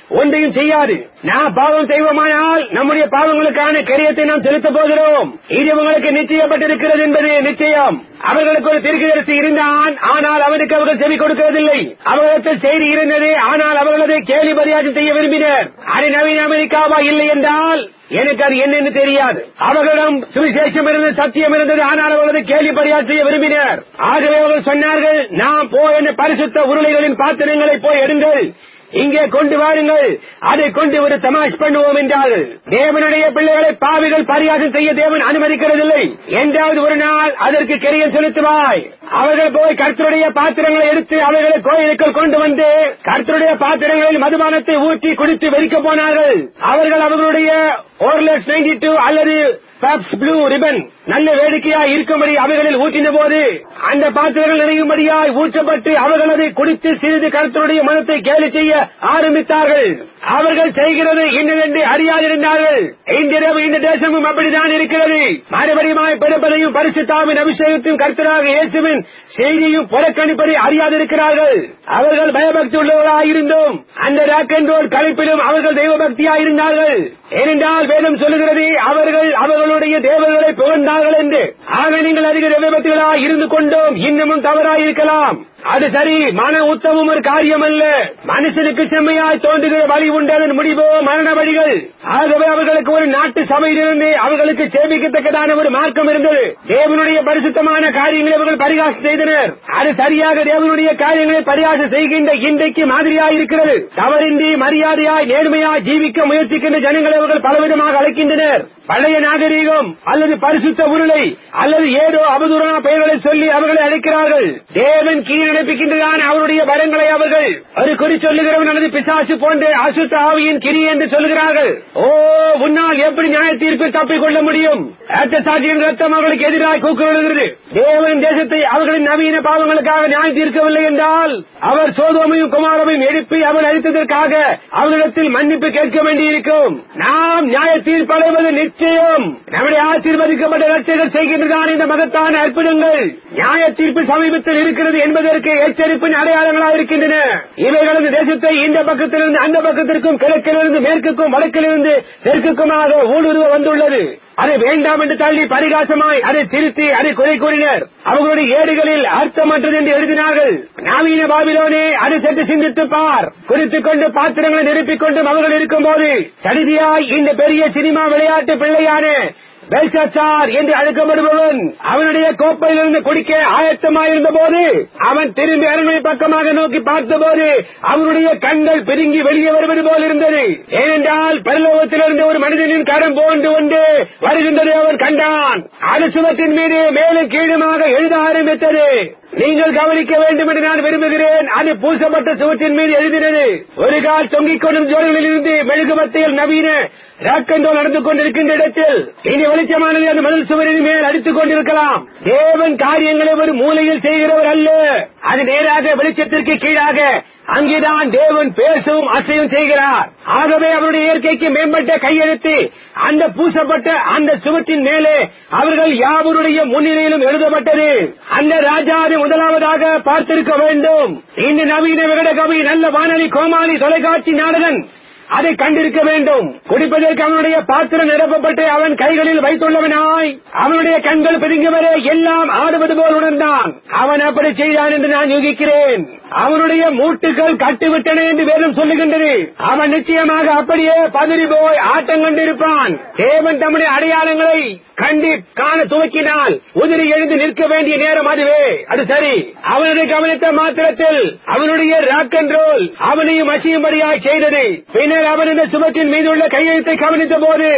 ஒன்றையும் செய்யாது. நாம் பாவம் செய்வோமானால் நம்முடைய பாவங்களுக்கான கரியத்தை நாம் செலுத்தப் போகிறோம். இது உங்களுக்கு நிச்சயப்பட்டிருக்கிறது என்பது நிச்சயம். அவர்களுக்கு ஒரு தீர்க்கதரிசி இருந்தான், ஆனால் அவனுக்கு அவர்கள் செவி கொடுக்கிறதில்லை. அவர்களிடத்தில் செய்தி இருந்தது, ஆனால் அவர்களதை கேலி பரியாசம் செய்ய விரும்பினர். அது நவீன அமெரிக்காவா இல்லை என்றால் எனக்கு அது என்னன்னு தெரியாது. அவர்களிடம் சுவிசேஷம் இருந்தது, சத்தியம் இருந்தது, ஆனால் அவர்களது கேலி பரியாசம் செய்ய விரும்பினர். ஆகவே அவர்கள் சொன்னார்கள், நாம் போய் என்ன பரிசுத்த உருளைகளின் பாத்திரங்களை போய் எடுங்கள், இங்கே கொண்டு வாருங்கள், அதை கொண்டு ஒரு தமாஷ் பண்ணுவோம் என்றார்கள். தேவனுடைய பிள்ளைகளை பாவிகள் பரியாசம் செய்ய தேவன் அனுமதிக்கிறதில்லை. என்றாவது ஒரு நாள் அதற்கு கிரியம் செலுத்துவாய். அவர்கள் போய் கர்த்தருடைய பாத்திரங்களை எடுத்து அவைகளை கோயிலுக்குள் கொண்டு வந்து கர்த்தருடைய பாத்திரங்களில் மதுபானத்தை ஊற்றி குடித்து வெறிக்க போனார்கள். அவர்கள் அவர்களுடைய ஓர்லெஸ் நைன்டி டூ அல்லது ப்ளூ ரிபன் நல்ல வேடிக்கையாய் இருக்கும்படி அவைகளில் ஊற்றின போது அந்த பாத்திரங்கள் நிறையும்படியாய் ஊற்றப்பட்டு அவர்கள் அதை குடித்து சிறிது கர்த்தருடைய மனத்தை கேலி செய்ய ஆரம்பித்தார்கள். அவர்கள் செய்கிறது இன்னதென்று அறியாதிருந்தார்கள். இன்றிரவு இந்த தேசமும் அப்படித்தான் இருக்கிறது. மறுபடியுமாய் பிறப்பதையும் பரிசுத்தாவின் அபிஷேகத்தையும் கர்த்தராக இயேசுவின் செய்தியும் புறக்கணிப்பதை அறியாதிருக்கிறார்கள். அவர்கள் பயபக்தி உள்ளவர்களாயிருந்தும் அந்த ராக் அண்ட் ரோல் கலைப்பிலும் அவர்கள் தெய்வபக்தியாயிருந்தார்கள். ஏனென்றால் வேதம் சொல்லுகிறது, அவர்கள் அவர்களுடைய தேவர்களை புகழ்ந்தார்கள் என்று. ஆக நீங்கள் அதிக தெய்வபக்திகளாய் இருந்து கொண்டோம் இன்னமும் தவறாயிருக்கலாம். அது சரி, மன உத்தமம் ஒரு காரியம் அல்ல. மனுஷனுக்கு செம்மையாய் தோன்றுகிற வழி உண்டு, அதன் முடிவோ மரண வழிகள். ஆகவே அவர்களுக்கு ஒரு நாட்டு சபையிலிருந்து அவர்களுக்கு சேமிக்கத்தக்கதான ஒரு மார்க்கம் இருந்தது. தேவனுடைய பரிசுத்தமான காரியங்களை அவர்கள் பரிகாசம் செய்தனர். அது சரியாக தேவனுடைய காரியங்களை பரிகாசம் செய்கின்ற இன்றைக்கு மாதிரியாய் இருக்கிறது. தவறின்றி மரியாதையாய் நேர்மையாய் ஜீவிக்க முயற்சிக்கின்ற ஜனங்களை அவர்கள் பலவிதமாக அழைக்கின்றனர். பழைய நாகரீகம் அல்லது பரிசுத்த உருளை அல்லது ஏதோ அவதூறான பெயர்களை சொல்லி அவர்களை அழைக்கிறார்கள். தேவன் கீழடைப்பிக்கின்றதான அவருடைய வரங்களை அவர்கள் ஒரு குறி சொல்லுகிறவன் அல்லது பிசாசு போன்ற அசுத்த ஆவியின் கிரி என்று சொல்லுகிறார்கள். ஓ, உன்னால் எப்படி நியாய தீர்ப்பில் தப்பிக்கொள்ள முடியும்? சாட்சியின் ரத்தம் அவர்களுக்கு எதிராக கூக்குரலுகிறது. தேவன் தேசத்தை அவர்களின் நவீன பாவங்களுக்காக நியாயம் தீர்க்கவில்லை என்றால் அவர் சோதோமையும் குமாரமையும் எழுப்பி அவர் அழித்ததற்காக அவர்களிடத்தில் மன்னிப்பு கேட்க வேண்டியிருக்கும். நாம் நியாய தீர்ப்படைவது நிச்சயம். நம்முடைய ஆசீர்வதிக்கப்பட்ட ரட்சகர் செய்கின்றதான இந்த மகத்தான அற்புதங்கள் நியாய தீர்ப்பு சமீபத்தில் இருக்கிறது என்பதற்கு எச்சரிப்பின் அடையாளங்களாக இருக்கின்றன. இவைகளது தேசத்தை இந்த பக்கத்திலிருந்து அந்த பக்கத்திற்கும் கிழக்கிலிருந்து மேற்குக்கும் வடக்கிலிருந்து தெற்குக்குமாக ஊடுருவ வந்துள்ளது. அதை வேண்டாம் என்று தள்ளி பரிகாசமாய் அதை சிரித்து அதை குறை கூறினர். அவர்களுடைய ஏடுகளில் அர்த்தமற்றது என்று எழுதினார்கள். நவீன பாபிலோனே, அதை சற்று சிந்தித்து பார். குறித்துக் கொண்டு பாத்திரங்களை நிரப்பிக் கொண்டும் அவர்கள் இருக்கும் போது சடிதியாய் இந்த பெரிய சினிமா விளையாட்டு பிள்ளையான பெல்ஷாத்சார் என்று அழைக்கப்படுபவன் அவனுடைய கோப்பையிலிருந்து குடிக்க ஆயத்தமாயிருந்த போது அவன் திரும்பி அரண்மனை பக்கமாக நோக்கி பார்த்தபோது அவனுடைய கண்கள் பிதுங்கி வெளியே வருவது போல் இருந்தது. ஏனென்றால் பரலோகத்திலிருந்து ஒரு மனிதனின் கரம் போன்று ஒன்று வருகின்றது அவன் கண்டான். அது சுவத்தின் மீது மேலும் கீழுமாக எழுத ஆரம்பித்தது. நீங்கள் கவனிக்க வேண்டும் என்று நான் விரும்புகிறேன். அது பூசப்பட்ட சுவத்தின் மீது எழுதினது. ஒரு கால் தொங்கிக் கொண்டும் ஜோடிகளில் இருந்து மெழுகுபத்தையில் நவீன ராக்கண்டோ நடந்து கொண்டிருக்கின்ற இடத்தில் இனி வெளிச்சமானது அந்த மதில் சுவரின் மேல் அடித்துக் கொண்டிருக்கலாம். தேவன் காரியங்களை ஒரு மூலையில் செய்கிறவர் அல்ல. அது நேராக வெளிச்சத்திற்கு கீழாக அங்கேதான் தேவன் பேசவும் அசையும் செய்கிறார். ஆகவே அவருடைய இயற்கைக்கு மேம்பட்ட கையெழுத்து அந்த பூசப்பட்ட அந்த சுவற்றின் மேலே அவர்கள் யாவருடைய முன்னிலையிலும் எழுதப்பட்டது. அந்த ராஜாவை முதலாவதாக பார்த்திருக்க வேண்டும். இந்த நவீன விகட கவி நல்ல வானொலி கோமாளி தொலைக்காட்சி நாடகன் அதை கண்டிருக்க வேண்டும். குடிப்பதற்கு அவனுடைய பாத்திரம் நிரப்பப்பட்டு அவன் கைகளில் வைத்துள்ளவனாய் அவனுடைய கண்கள் பிதுங்கி வர எல்லாம் ஆடுவது போல் உணர்ந்தான். அவன் அப்படி செய்தான் என்று நான் யூகிக்கிறேன். அவனுடைய மூட்டுகள் கட்டுவிட்டன என்று வேதம் சொல்லுகின்றது. அவன் நிச்சயமாக அப்படியே பதறி போய் ஆட்டம் கண்டிருப்பான். தேவன் தம்முடைய அடையாளங்களை கண்டி காண துவக்கினால் உதிரி எழுந்து நிற்க வேண்டிய நேரம் அதுவே. அது சரி, அவனுடைய கவனித்த மாத்திரத்தில் அவனுடைய ராக் அண்ட் ரோல் அவனையும் அசியும்படியாய் செய்தது. பின்னர் அவன் இந்த சுவற்றின் மீது உள்ள கையெழுத்தை கவனித்த போது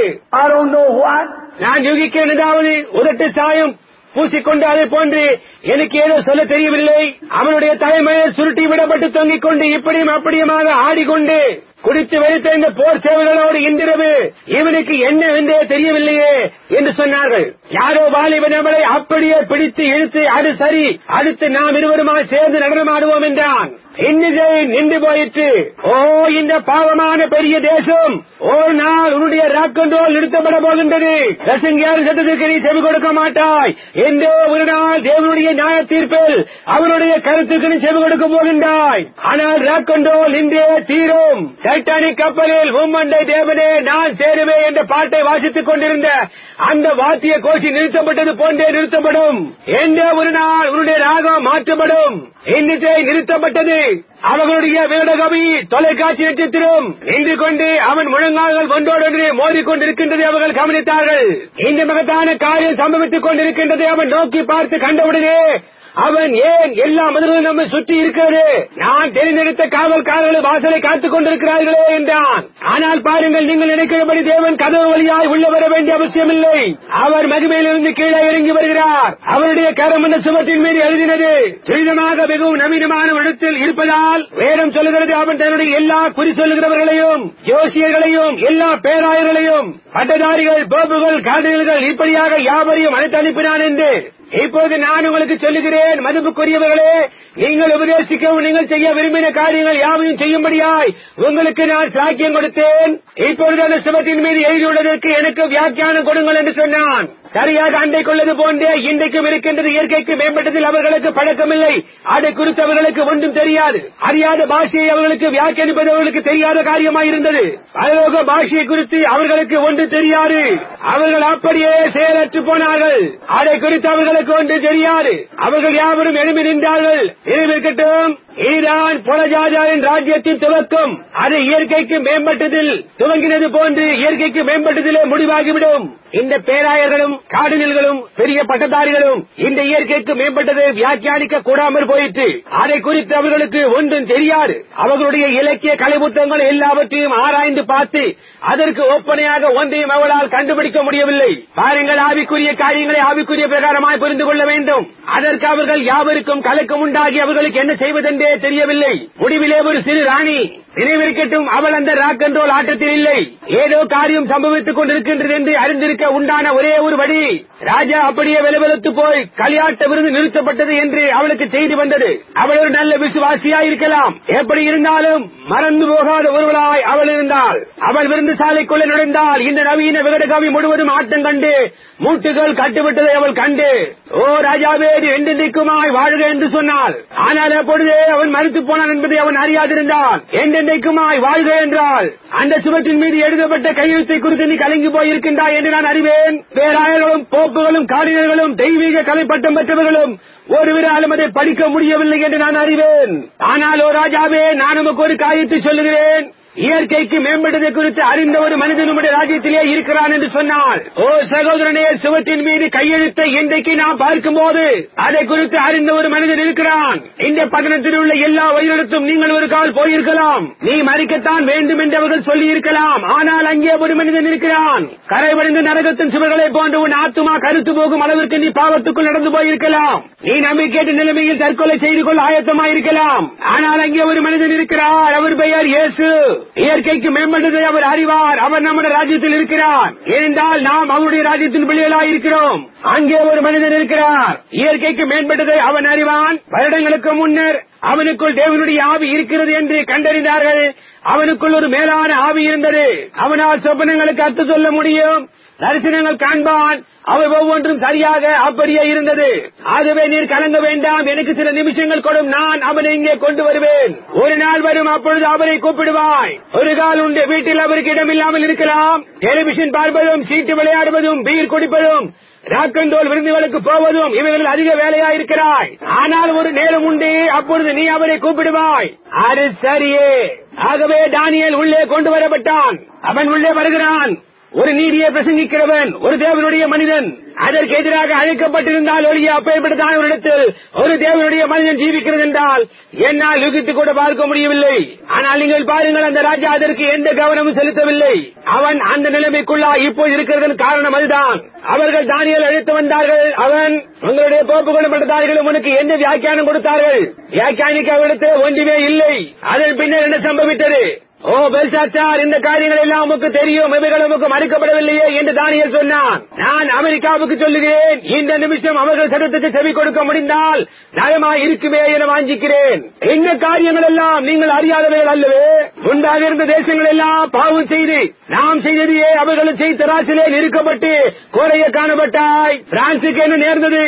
நான் யூகிக்கிறேன், ஏதாவது உதட்டு சாயம் பூசிக்கொண்டு அதை போன்று எனக்கு ஏதோ சொல்ல தெரியவில்லை. அவனுடைய தலைமையில் சுருட்டி விடப்பட்டு தொங்கிக் கொண்டு இப்படியும் அப்படியுமாக ஆடிக்கொண்டு குடித்து வெடித்த இந்த போர் சேவைகளோடு இன்றிரவு இவனுக்கு என்னவென்றே தெரியவில்லையே என்று சொன்னார்கள். யாரோ வாலிபன் அவளை அப்படியே பிடித்து இழுத்து அது சரி, அடுத்து நாம் இருவருமாக சேர்ந்து நடனமாடுவோம் என்றான். இன்னிசை நின்று போயிற்று. ஓ, இந்த பாவமான பெரிய தேசம் ஒரு நாள் உன்னுடைய ராக் அண்ட் ரோல் நிறுத்தப்பட போகின்றது. ரசிங்கியார் சத்தத்திற்கு நீ செவி கொடுக்க மாட்டாய். என்றோ ஒரு நாள் தேவனுடைய நியாய தீர்ப்பில் அவருடைய கருத்துக்கு நீ செவி கொடுக்க போகின்றாய். ஆனால் ராக் அண்ட் ரோல் இன்றே தீரும். டைட்டானிக் கப்பலில் உம்மண்டை தேவனே நான் சேருவேன் என்ற பாட்டை வாசித்துக் கொண்டிருந்த அந்த வாத்திய கோஷி நிறுத்தப்பட்டது போன்றே நிறுத்தப்படும். எந்த ஒரு நாள் உன்னுடைய ராகம் மாற்றப்படும். இன்னிசை நிறுத்தப்பட்டது. அவர்களுடைய வேடகவி தொலைக்காட்சி நட்சத்திரம் நின்று கொண்டு அவன் முழங்கால்கள் ஒன்றோடொன்று மோதிக்கொண்டிருக்கின்றதை அவர்கள் கவனித்தார்கள். இந்த மகத்தான காரியம் சம்பவித்துக் கொண்டிருக்கின்றதை அவன் நோக்கி பார்த்து கண்டவுடனே அவன் ஏன் எல்லா மனிதர்களும் நம்மை சுற்றி இருக்கிறது, நான் தெரிந்தெடுத்த காவல்காரர்கள் வாசலை காத்துக் கொண்டிருக்கிறார்களே என்றான். ஆனால் பாருங்கள், நீங்கள் நினைக்கிறபடி தேவன் கதவு வழியாய் உள்ள வர வேண்டிய அவசியமில்லை. அவர் மகிமையிலிருந்து கீழே இறங்கி வருகிறார். அவருடைய கரம் அந்த சுவற்றின் மீது எழுதினது துரிதமாக மிகவும் நவீனமான இடத்தில் இருப்பதால் வேதம் சொல்லுகிறது, அவன் தன்னுடைய எல்லா குறி சொல்லுகிறவர்களையும் ஜோசியர்களையும் எல்லா பேராயர்களையும் பட்டதாரிகள் போப்புகள் காதல்கள் இப்படியாக யாவரையும் அழைத்து அனுப்பினான் என்று இப்போது நான் உங்களுக்கு சொல்லுகிறேன். மதிப்புக்குரியவர்களே, நீங்கள் உபதேசிக்கவும் நீங்கள் செய்ய விரும்பின காரியங்கள் யாவையும் செய்யும்படியாய் உங்களுக்கு நான் சாக்கியம் கொடுத்தேன். இப்பொழுது அந்த சுவத்தின் மீது எழுதியுள்ளதற்கு எனக்கு வியாக்கியானம் கொடுங்கள் என்று சொன்னான். சரியாக அண்டை கொள்ளது போன்றே இன்றைக்கும் இருக்கின்றது. இயற்கைக்கு மேம்பட்டதில் அவர்களுக்கு பழக்கமில்லை. அதை குறித்து அவர்களுக்கு ஒன்றும் தெரியாது. அறியாத பாஷையை அவர்களுக்கு வியாக்கியானிப்பது அவர்களுக்கு தெரியாத காரியமாயிருந்தது. பரலோக பாஷையை குறித்து அவர்களுக்கு ஒன்று தெரியாது. அவர்கள் அப்படியே செயலற்று போனார்கள். அதை குறித்து அவர்களுக்கு ஒன்று தெரியாது. அவர்கள் யாவரும் எழுப்பி நின்றார்கள். நினைவிருக்கட்டும், இதுதான் புறஜாதியாரின் ராஜ்யத்தின் துவக்கம். அது இயற்கைக்கு மேம்பட்டதில் துவங்கினது போன்று இயற்கைக்கு மேம்பட்டதிலே முடிவாகிவிடும். இந்த பேராயர்களும் கார்டினல்களும் பெரிய பட்டதாரிகளும் இந்த இயற்கைக்கு மேம்பட்டதை வியாக்கியானிக்க கூடாமல் போயிற்று. அதை குறித்து அவர்களுக்கு ஒன்றும் தெரியாது. அவர்களுடைய இலக்கிய கலைப்புத்தகங்கள் எல்லாவற்றையும் ஆராய்ந்து பார்த்து அதற்கு ஒப்பனையாக ஒன்றையும் அவர்களால் கண்டுபிடிக்க முடியவில்லை. பாருங்கள், ஆவிக்குரிய காரியங்களை ஆவிக்குரிய பிரகாரமாய் புரிந்து கொள்ள வேண்டும். அதற்கு அவர்கள் யாவருக்கும் கலக்கம் உண்டாகி அவர்களுக்கு என்ன செய்வதென்றே தெரியவில்லை. முடிவிலே ஒரு சிறு ராணி, நினைவிருக்கட்டும், அவள் அந்த ராக் அண்ட் ரோல் ஆட்டத்தில் இல்லை. ஏதோ காரியம் சம்பவித்துக் கொண்டிருக்கின்றது என்று அறிந்திருக்க உண்டான ஒரே ஒரு வழி, ராஜா அப்படியே வெலவெலுத்து போய் களியாட்ட விருது நிறுத்தப்பட்டது என்று அவளுக்கு செய்தி வந்தது. அவள் ஒரு நல்ல விசுவாசியாய் இருக்கலாம். எப்படி இருந்தாலும் மறந்து போகாத ஒருவளாய் அவள் இருந்தாள். அவள் விருந்து சாலைக்குள்ளே நுழைந்தால் இந்த நவீன விகடகாவி முழுவதும் ஆட்டம் கண்டு மூட்டுகள் கட்டுவிட்டதை அவள் கண்டு, ஓ ராஜாவே என்றென்றைக்குமாய் வாழ்க என்று சொன்னாள். ஆனால் அப்பொழுதே அவன் மறுத்து போனான் என்பதை அவன் அறியாதிருந்தான். என்றென்றைக்குமாய் வாழ்க என்றால் அந்த சுவற்றின் மீது எழுதப்பட்ட கையெழுத்தை குறித்து நீ கலங்கி போயிருக்கின்றாய் என்று நான் அறிவேன். பேராயர்களும் போப்புகளும் கார்டினல்களும் தெய்வீக கலைப்பட்டம் பெற்றவர்களும் ஒருவராலும் அதை படிக்க முடியவில்லை என்று நான் அறிவேன். ஆனால் ஓ ராஜாவே, நான் உமக்கு ஒரு காரியத்தை சொல்லுகிறேன். இயற்கைக்கு மேம்பட்டதை குறித்து அறிந்த ஒரு மனிதன் நம்முடைய ராஜ்யத்திலே இருக்கிறான் என்று சொன்னால், ஓ சகோதரனே, சுவற்றின் மீது கையெழுத்தை இன்றைக்கு நாம் பார்க்கும் போது அதை குறித்து அறிந்த ஒரு மனிதன் இருக்கிறான். இந்த பட்டணத்தில் உள்ள எல்லா வழிநடத்தும் நீங்கள் ஒரு கால் போயிருக்கலாம். நீ மறிக்கத்தான் வேண்டும் என்று அவர்கள் சொல்லி இருக்கலாம். ஆனால் அங்கே ஒரு மனிதன் இருக்கிறான். கரைவடைந்த நரகத்தின் சுவர்களை போன்ற உன் ஆத்துமா கருத்து போகும் அளவிற்கு நீ பாவத்துக்குள் நடந்து போயிருக்கலாம். நீ நம்பிக்கையற்ற நிலைமையில் தற்கொலை செய்து கொள்ள ஆயத்தமாயிருக்கலாம். ஆனால் அங்கே ஒரு மனிதன் இருக்கிறார். அவர் பெயர் இயேசு. இயற்கைக்கு மேம்பட்டதை அவர் அறிவார். அவர் நம்முடைய ராஜ்யத்தில் இருக்கிறார். ஏனென்றால் நாம் அவருடைய ராஜ்யத்தின் பிள்ளைகளாய் இருக்கிறோம். அங்கே ஒரு மனிதன் இருக்கிறார். இயற்கைக்கு மேம்பட்டதை அவன் அறிவான். வருடங்களுக்கு முன்னர் அவனுக்குள் தேவனுடைய ஆவி இருக்கிறது என்று கண்டறிந்தார்கள். அவனுக்குள் ஒரு மேலான ஆவி இருந்தது. அவனால் சொப்பனங்களுக்கு அர்த்தம் சொல்ல முடியும். தரிசனங்கள் காண்பான். அவை ஒவ்வொன்றும் சரியாக அப்படியே இருந்தது. ஆகவே நீர் கலங்க வேண்டாம். எனக்கு சில நிமிஷங்கள் கொடும், நான் அவனை இங்கே கொண்டு வருவேன். ஒரு நாள் வரும், அப்பொழுது அவரை கூப்பிடுவாய். ஒரு கால் உண்டு வீட்டில் அவருக்கு இடமில்லாமல் இருக்கலாம். டெலிவிஷன் பார்ப்பதும், சீட்டு விளையாடுவதும், பீர் குடிப்பதும், ராக் அண்ட் ரோல் விருந்துகளுக்கு போவதும் இவைகள் அதிக வேலையா இருக்கிறாய். ஆனால் ஒரு நேரம் உண்டு, அப்பொழுது நீ அவரை கூப்பிடுவாய். அது சரியே. ஆகவே தானியேல் உள்ளே கொண்டு வரப்பட்டான். அவன் உள்ளே வருகிறான். ஒரு நீதியை பிரசங்கிக்கிறவன், ஒரு தேவனுடைய மனிதன். அதற்கு எதிராக அழைக்கப்பட்டிருந்தால் ஒழிய அப்பேற்பட்டதான ஒரு இடத்தில் ஒரு தேவனுடைய மனிதன் ஜீவிக்கிறது என்றால் என்னால் யுகித்து கூட பார்க்க முடியவில்லை. ஆனால் நீங்கள் பாருங்கள், அந்த ராஜா அதற்கு எந்த கவனமும் செலுத்தவில்லை. அவன் அந்த நிலைமைக்குள்ளா இப்போது இருக்கிறதன் காரணம் அதுதான். அவர்கள் தானியேல் அழைத்து வந்தார்கள். அவன், உங்களுடைய போப்பு கொள்ளப்பட்டதார்களும் உனக்கு எந்த வியாக்கியானம் கொடுத்தார்கள்? வியாக்கியானிக்க அவரிடத்து ஒன்றுமே இல்லை. அதன் பின்னர் என்ன சம்பவித்தது? ஓ பெல்ஷாத்சார், இந்த காரியங்கள் எல்லாம் உமக்கு தெரியும், இவைகள் உமக்கு மறுக்கப்படவில்லையே என்று தானியேல் சொன்னான். நான் அமெரிக்காவுக்கு சொல்லுகிறேன், இந்த நிமிஷம் அவர்கள் சட்டத்துக்கு செவி கொடுக்க முடிந்தால் நயமாய் இருக்குமே என வாஞ்சிக்கிறேன். இந்த காரியங்கள் எல்லாம் நீங்கள் அறியாதவைகள் அல்லவே. முன்பாக இருந்த தேசங்கள் எல்லாம் பாவம் செய்து நாம் செய்ததையே அவர்களும் செய்த ராசிலே நிறுக்கப்பட்டு கோரைய காணப்பட்டாய். பிரான்சுக்கு என்ன நேர்ந்தது?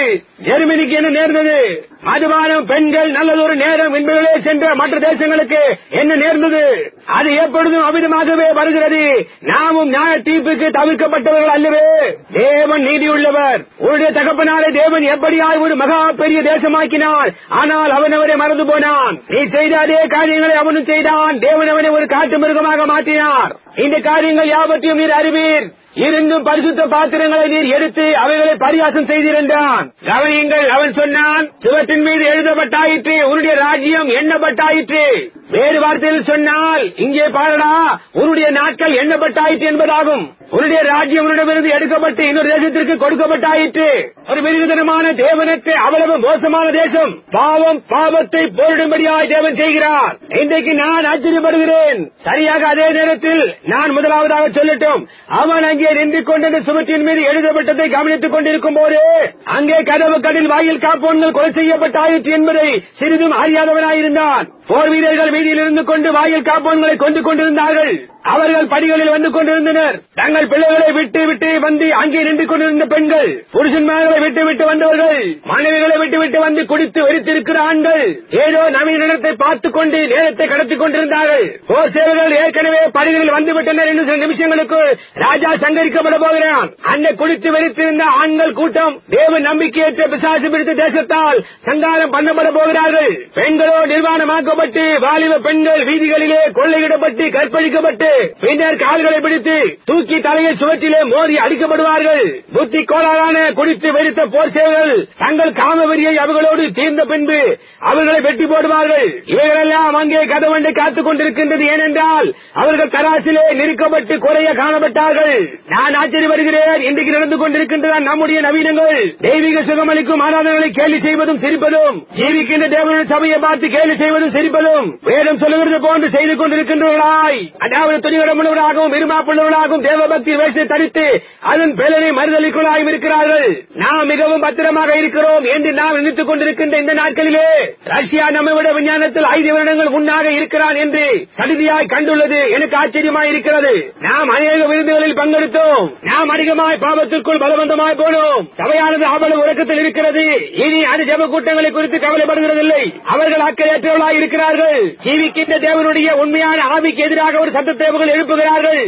ஜெர்மனிக்கு என்ன நேர்ந்தது? மதுபானம், பெண்கள், நல்லதொரு நேரம் என்பதிலே சென்ற மற்ற தேசங்களுக்கு என்ன நேர்ந்தது? அது எப்பொழுதும் அமிதமாகவே வருகிறது. நாமும் நியாய தீர்ப்புக்கு தவிர்க்கப்பட்டவர்கள் அல்லவே. தேவன் நீதியுள்ளவர். உன்னுடைய தகப்பனாரை தேவன் எப்படியாய் ஒரு மகா பெரிய தேசமாக்கினார். ஆனால் அவன் அவரை மறந்து போனான். நீ செய்த அதே காரியங்களை அவனும் செய்தான். தேவன் அவனை ஒரு காட்டு மிருகமாக மாற்றினார். இந்த காரியங்கள் யாவற்றையும் நீர் அறிவீர். இருந்தும் பரிசுத்த பாத்திரங்களை நீர் எடுத்து அவைகளை பரியாசம் செய்திருந்தான். கவனியுங்கள், அவன் சொன்னான், சுவற்றின் மீது எழுதப்பட்டாயிற்று, உன்னுடைய ராஜ்யம் எண்ணப்பட்டாயிற்று. வேறு வார்த்தையில் சொன்னால், இங்கே பாருடா, உன்னுடைய நாட்கள் எண்ணப்பட்டாயிற்று என்பதாகும். உன்னுடைய ராஜ்யம் உன்னிடமிருந்து எடுக்கப்பட்டு இன்னொரு தேசத்திற்கு கொடுக்கப்பட்டாயிற்று. ஒரு மிருகதனமான தேவனுக்கு அவ்வளவு மோசமான தேசம். பாவம் பாவத்தை போரிடும்படியாய் தேவன் செய்கிறார். இன்றைக்கு நான் ஆச்சரியப்படுகிறேன். சரியாக அதே நேரத்தில் நான் முதலாவதாக சொல்லட்டும், அவன் அங்கே நின்று கொண்டு சுவற்றின் மீது எழுதப்பட்டதை கவனித்துக் கொண்டிருக்கும் போது அங்கே கதவு கடில் வாயில் காப்பவன்கள் கொலை செய்யப்பட்டாயிற்று என்பதை சிறிதும் அறியாதவனாயிருந்தான். போர் வீரர்கள் வீதியில் இருந்து கொண்டு வாயில் காப்பவன்களை கொண்டு கொண்டிருந்தார்கள். அவர்கள் படிகளில் வந்து கொண்டிருந்தனர். தங்கள் பிள்ளைகளை விட்டு விட்டு வந்து அங்கே நின்று கொண்டிருந்த பெண்கள், புருஷன்மார்களை விட்டு விட்டு வந்தவர்கள், மனைவிகளை விட்டு விட்டு வந்து குடித்து வெறித்திருக்கிற ஆண்கள் ஏதோ நவீன இடத்தை பார்த்துக் கொண்டு நேரத்தை கடத்திக் கொண்டிருந்தார்கள். போர் சேவர்கள் ஏற்கனவே படிகளில் வந்துவிட்டனர் என்று சில நிமிஷங்களுக்கு ராஜா சங்கரிக்கப்பட போகிறான். அந்த குடித்து வெறித்திருந்த ஆண்கள் கூட்டம் தேவ நம்பிக்கையற்ற பிசாசு பிடித்த தேசத்தால் சங்காரம் பண்ணப்பட போகிறார்கள். பெண்களோ நிர்வாணமாக்கப்பட்டு வாலிப பெண்கள் வீதிகளிலே கொள்ளையிடப்பட்டு கற்பழிக்கப்பட்டு பின்னர் கால்களை பிடித்து தூக்கி தலையை சுவற்றிலே மோதி அடிக்கப்படுவார்கள். புத்தி கோளாறான குடித்து வெறித்த போர் சேவர்கள் தங்கள் காமவெறியை அவர்களோடு தீர்ந்த பின்பு அவர்களை வெட்டி போடுவார்கள். இவைகளெல்லாம் அங்கே கதவண்டை காத்துக் கொண்டிருக்கின்றது. ஏனென்றால் அவர்கள் தராசிலே நிறுக்கப்பட்டு குறைய காணப்பட்டார்கள். நான் ஆச்சரியப்படுகிறேன். இன்றைக்கு நடந்து கொண்டிருக்கின்ற நம்முடைய நவீனங்கள் தெய்வீக சுகமளிக்கும் ஆராதனைகளை கேலி செய்வதும் சிரிப்பதும், ஜீவிக்கின்ற தேவனுடைய சபையை பார்த்து கேலி செய்வதும் சிரிப்பதும் வேதம் சொல்லுகிறது போன்று செய்து கொண்டிருக்கின்றவர்களாய், அதாவது துணிகரமுள்ளவர்களாகவும் இருமாப்புள்ளவர்களாகவும் தேவபக்தி வேஷத்தை தரித்து அதன் பலனை மறுதளிக்குள்ளாயும் இருக்கிறார்கள். நாம் மிகவும் பத்திரமாக இருக்கிறோம் என்று நாம் நினைத்துக் கொண்டிருக்கின்ற இந்த நாட்களிலே ரஷ்யா நம்மை விட விஞ்ஞானத்தில் ஐந்து வருடங்கள் முன்னாக இருக்கிறான் என்று சடிதியாய் கண்டுள்ளது. எனக்கு ஆச்சரியமாய் இருக்கிறது. நாம் அநேக விருந்துகளில் பங்கெடுத்தோம். நாம் அதிகமாய் பாவத்திற்குள் பலவந்தமாய் போனோம். சபையானது அவ்வளவு உறக்கத்தில் இருக்கிறது. இனி அது ஜெப கூட்டங்களை குறித்து கவலைப்படுகிறதில்லை. அவர்கள் அக்கறையற்றவர்களாய் இருக்கிறார்கள். ஜீவிக்கின்ற தேவனுடைய உண்மையான ஆவிக்கு எதிராக ஒரு சத்தத்தை அவர்கள் எழுப்புகிறார்கள்.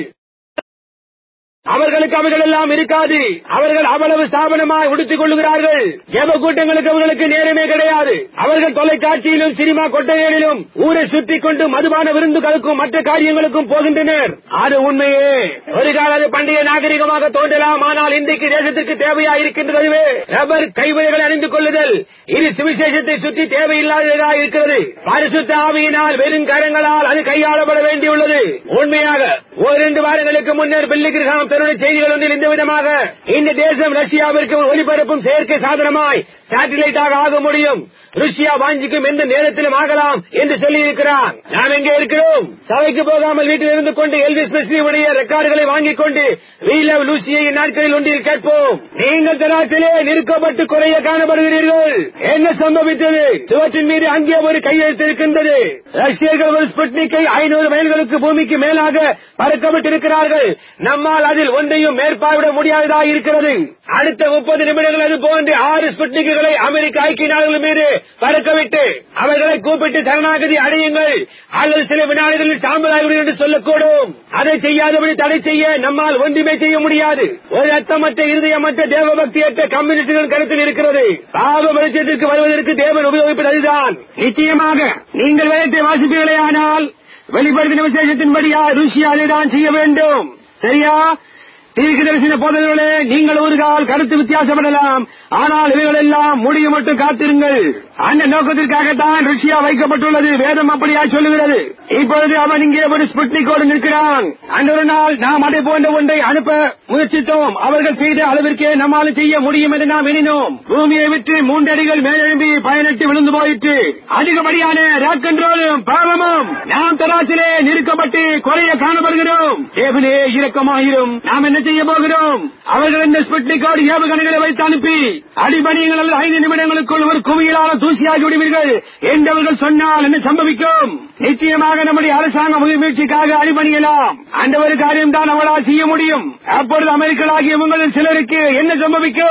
அவர்களுக்கு அவைகள் எல்லாம் இருக்காது. அவர்கள் அவ்வளவு ஸ்தாபனமாய் உடுத்திக் கொள்ளுகிறார்கள். ஜெப கூட்டங்களுக்கு அவர்களுக்கு நேரமே கிடையாது. அவர்கள் தொலைக்காட்சியிலும் சினிமா கொட்டைகளிலும் ஊரை சுற்றிக் கொண்டு மதுபான விருந்துகளுக்கும் மற்ற காரியங்களுக்கும் போகின்றனர். அது உண்மையே. ஒரு கால பண்டைய நாகரிகமாக தோன்றலாம். ஆனால் இன்றைக்கு தேசத்திற்கு தேவையா இருக்கின்றதுவே ரப்பர் கைவினைகளை அணிந்து கொள்ளுதல். இது சுவிசேஷத்தை சுற்றி தேவையில்லாததாக இருக்கிறது. பரிசுத்த ஆவியினால் வெறும் கரங்களால் அது கையாளப்பட வேண்டியுள்ளது. உண்மையாக ஒரு இரண்டு வாரங்களுக்கு முன்னர் பில்லி கிரஹாம் தன்னுடைய செய்திகள் ஒன்றில் இந்த விதமாக, இந்த தேசம் ரஷ்யாவிற்கு ஒரு ஒலிபரப்பும் செயற்கை சாதனமாய் சேட்டலைட்டாக ஆக முடியும், ருஷ்யா வாஞ்சிக்கும் எந்த நேரத்திலும் ஆகலாம் என்று சொல்லியிருக்கிறார். நாம் எங்கே இருக்கிறோம்? சபைக்கு போகாமல் வீட்டில் இருந்து கொண்டு எல்விஸ் பிரெஸ்லியுடைய ரெக்கார்டுகளை வாங்கிக் கொண்டு We Love Lucy நாட்களில் ஒன்றில் கேட்போம். நீங்கள் தராத்திலே நிறுக்கப்பட்டு குறைய காணப்படுகிறீர்கள். என்ன சம்பவித்தது? சுவற்றின் மீது அங்கே ஒரு கையெழுத்து இருக்கின்றது. ரஷ்யர்கள் ஒரு ஸ்புட்னிக்கை ஐநூறு மைல்களுக்கு பூமிக்கு மேலாக பறக்கவிட்டிருக்கிறார்கள். நம்மால் அதில் ஒன்றையும் மேற்பார்விட முடியாததாக இருக்கிறது. அடுத்த முப்பது நிமிடங்கள் அது போன்று ஆறு ஸ்புட்னிக்குகளை அமெரிக்க ஐக்கிய நாடுகள் மீது பறக்கவிட்டு அவர்களை கூப்பிட்டு சரணாகதி அடையுங்கள் அல்லது சில வினாடிகளில் சாம்பலாகிவிடும் என்று சொல்லக்கூடும். அதை செய்யாதபடி தடை செய்ய நம்மால் ஒன்றுமே செய்ய முடியாது. ஒரு ரத்தமற்ற இருதயமற்ற தேவபக்தியற்ற கம்யூனிஸ்டுகள் கருத்தில் இருக்கிறது. பாவ வெளிச்சத்திற்கு வருவதற்கு தேவன் உபயோகிப்பது அதுதான். நிச்சயமாக நீங்கள் வேதத்தை வாசிப்பீர்களே, ஆனால் வெளிப்படுத்தின விசேஷத்தின்படியா ருஷ்யாவை தான் செய்ய வேண்டும். சரியா? தீர்க்கதரிசன போதகர்களே, நீங்கள் ஒரு கால் கருத்து வித்தியாசப்படலாம். ஆனால் இவைகள் எல்லாம் முடிய மட்டும் காத்திருங்கள். அந்த நோக்கத்திற்காகத்தான் ருஷ்யா வைக்கப்பட்டுள்ளது. வேதம் அப்படியா சொல்லுகிறது. இப்பொழுது அவன் இங்கே ஒரு ஸ்புட்னிக்கோடு நிற்கிறான். அந்த ஒரு நாள் நாம் அதை போன்ற ஒன்றை அனுப்ப முயற்சித்தோம். அவர்கள் செய்த அளவிற்கே நம்மால் செய்ய முடியும் என்று நாம் எண்ணினோம். பூமியை விட்டு மூன்றடிகள் மேலெழும்பி பயனட்டு விழுந்து போயிற்று. அதிகப்படியான ராக் அண்ட் ரோலும் பாவமும் நாம் தராசிலே நிறுக்கப்பட்டு குறைய காணப்படுகிறோம். தேவனே இரக்கமாயிரும். நாம் என்ன செய்ய போகிறோம்? அவர்கள் இந்த ஸ்புட்னிக்கோடு ஏவுகணைகளை வைத்து அனுப்பி அடிபணியங்கள் அல்லது ஐந்து நிமிடங்களுக்குள் ஒரு குவியலான தூசியாகி விடுவீர்கள் என்றவர்கள் சொன்னால் என்ன சம்பவிக்கும்? நிச்சயமாக நம்முடைய அரசாங்க முயற்சிக்காக அடிபணியலாம். அந்த ஒரு காரியம் தான் அவளால் செய்ய முடியும். அப்பொழுது அமெரிக்கர்களாகிய உங்களில் சிலருக்கு என்ன சம்பவிக்கும்?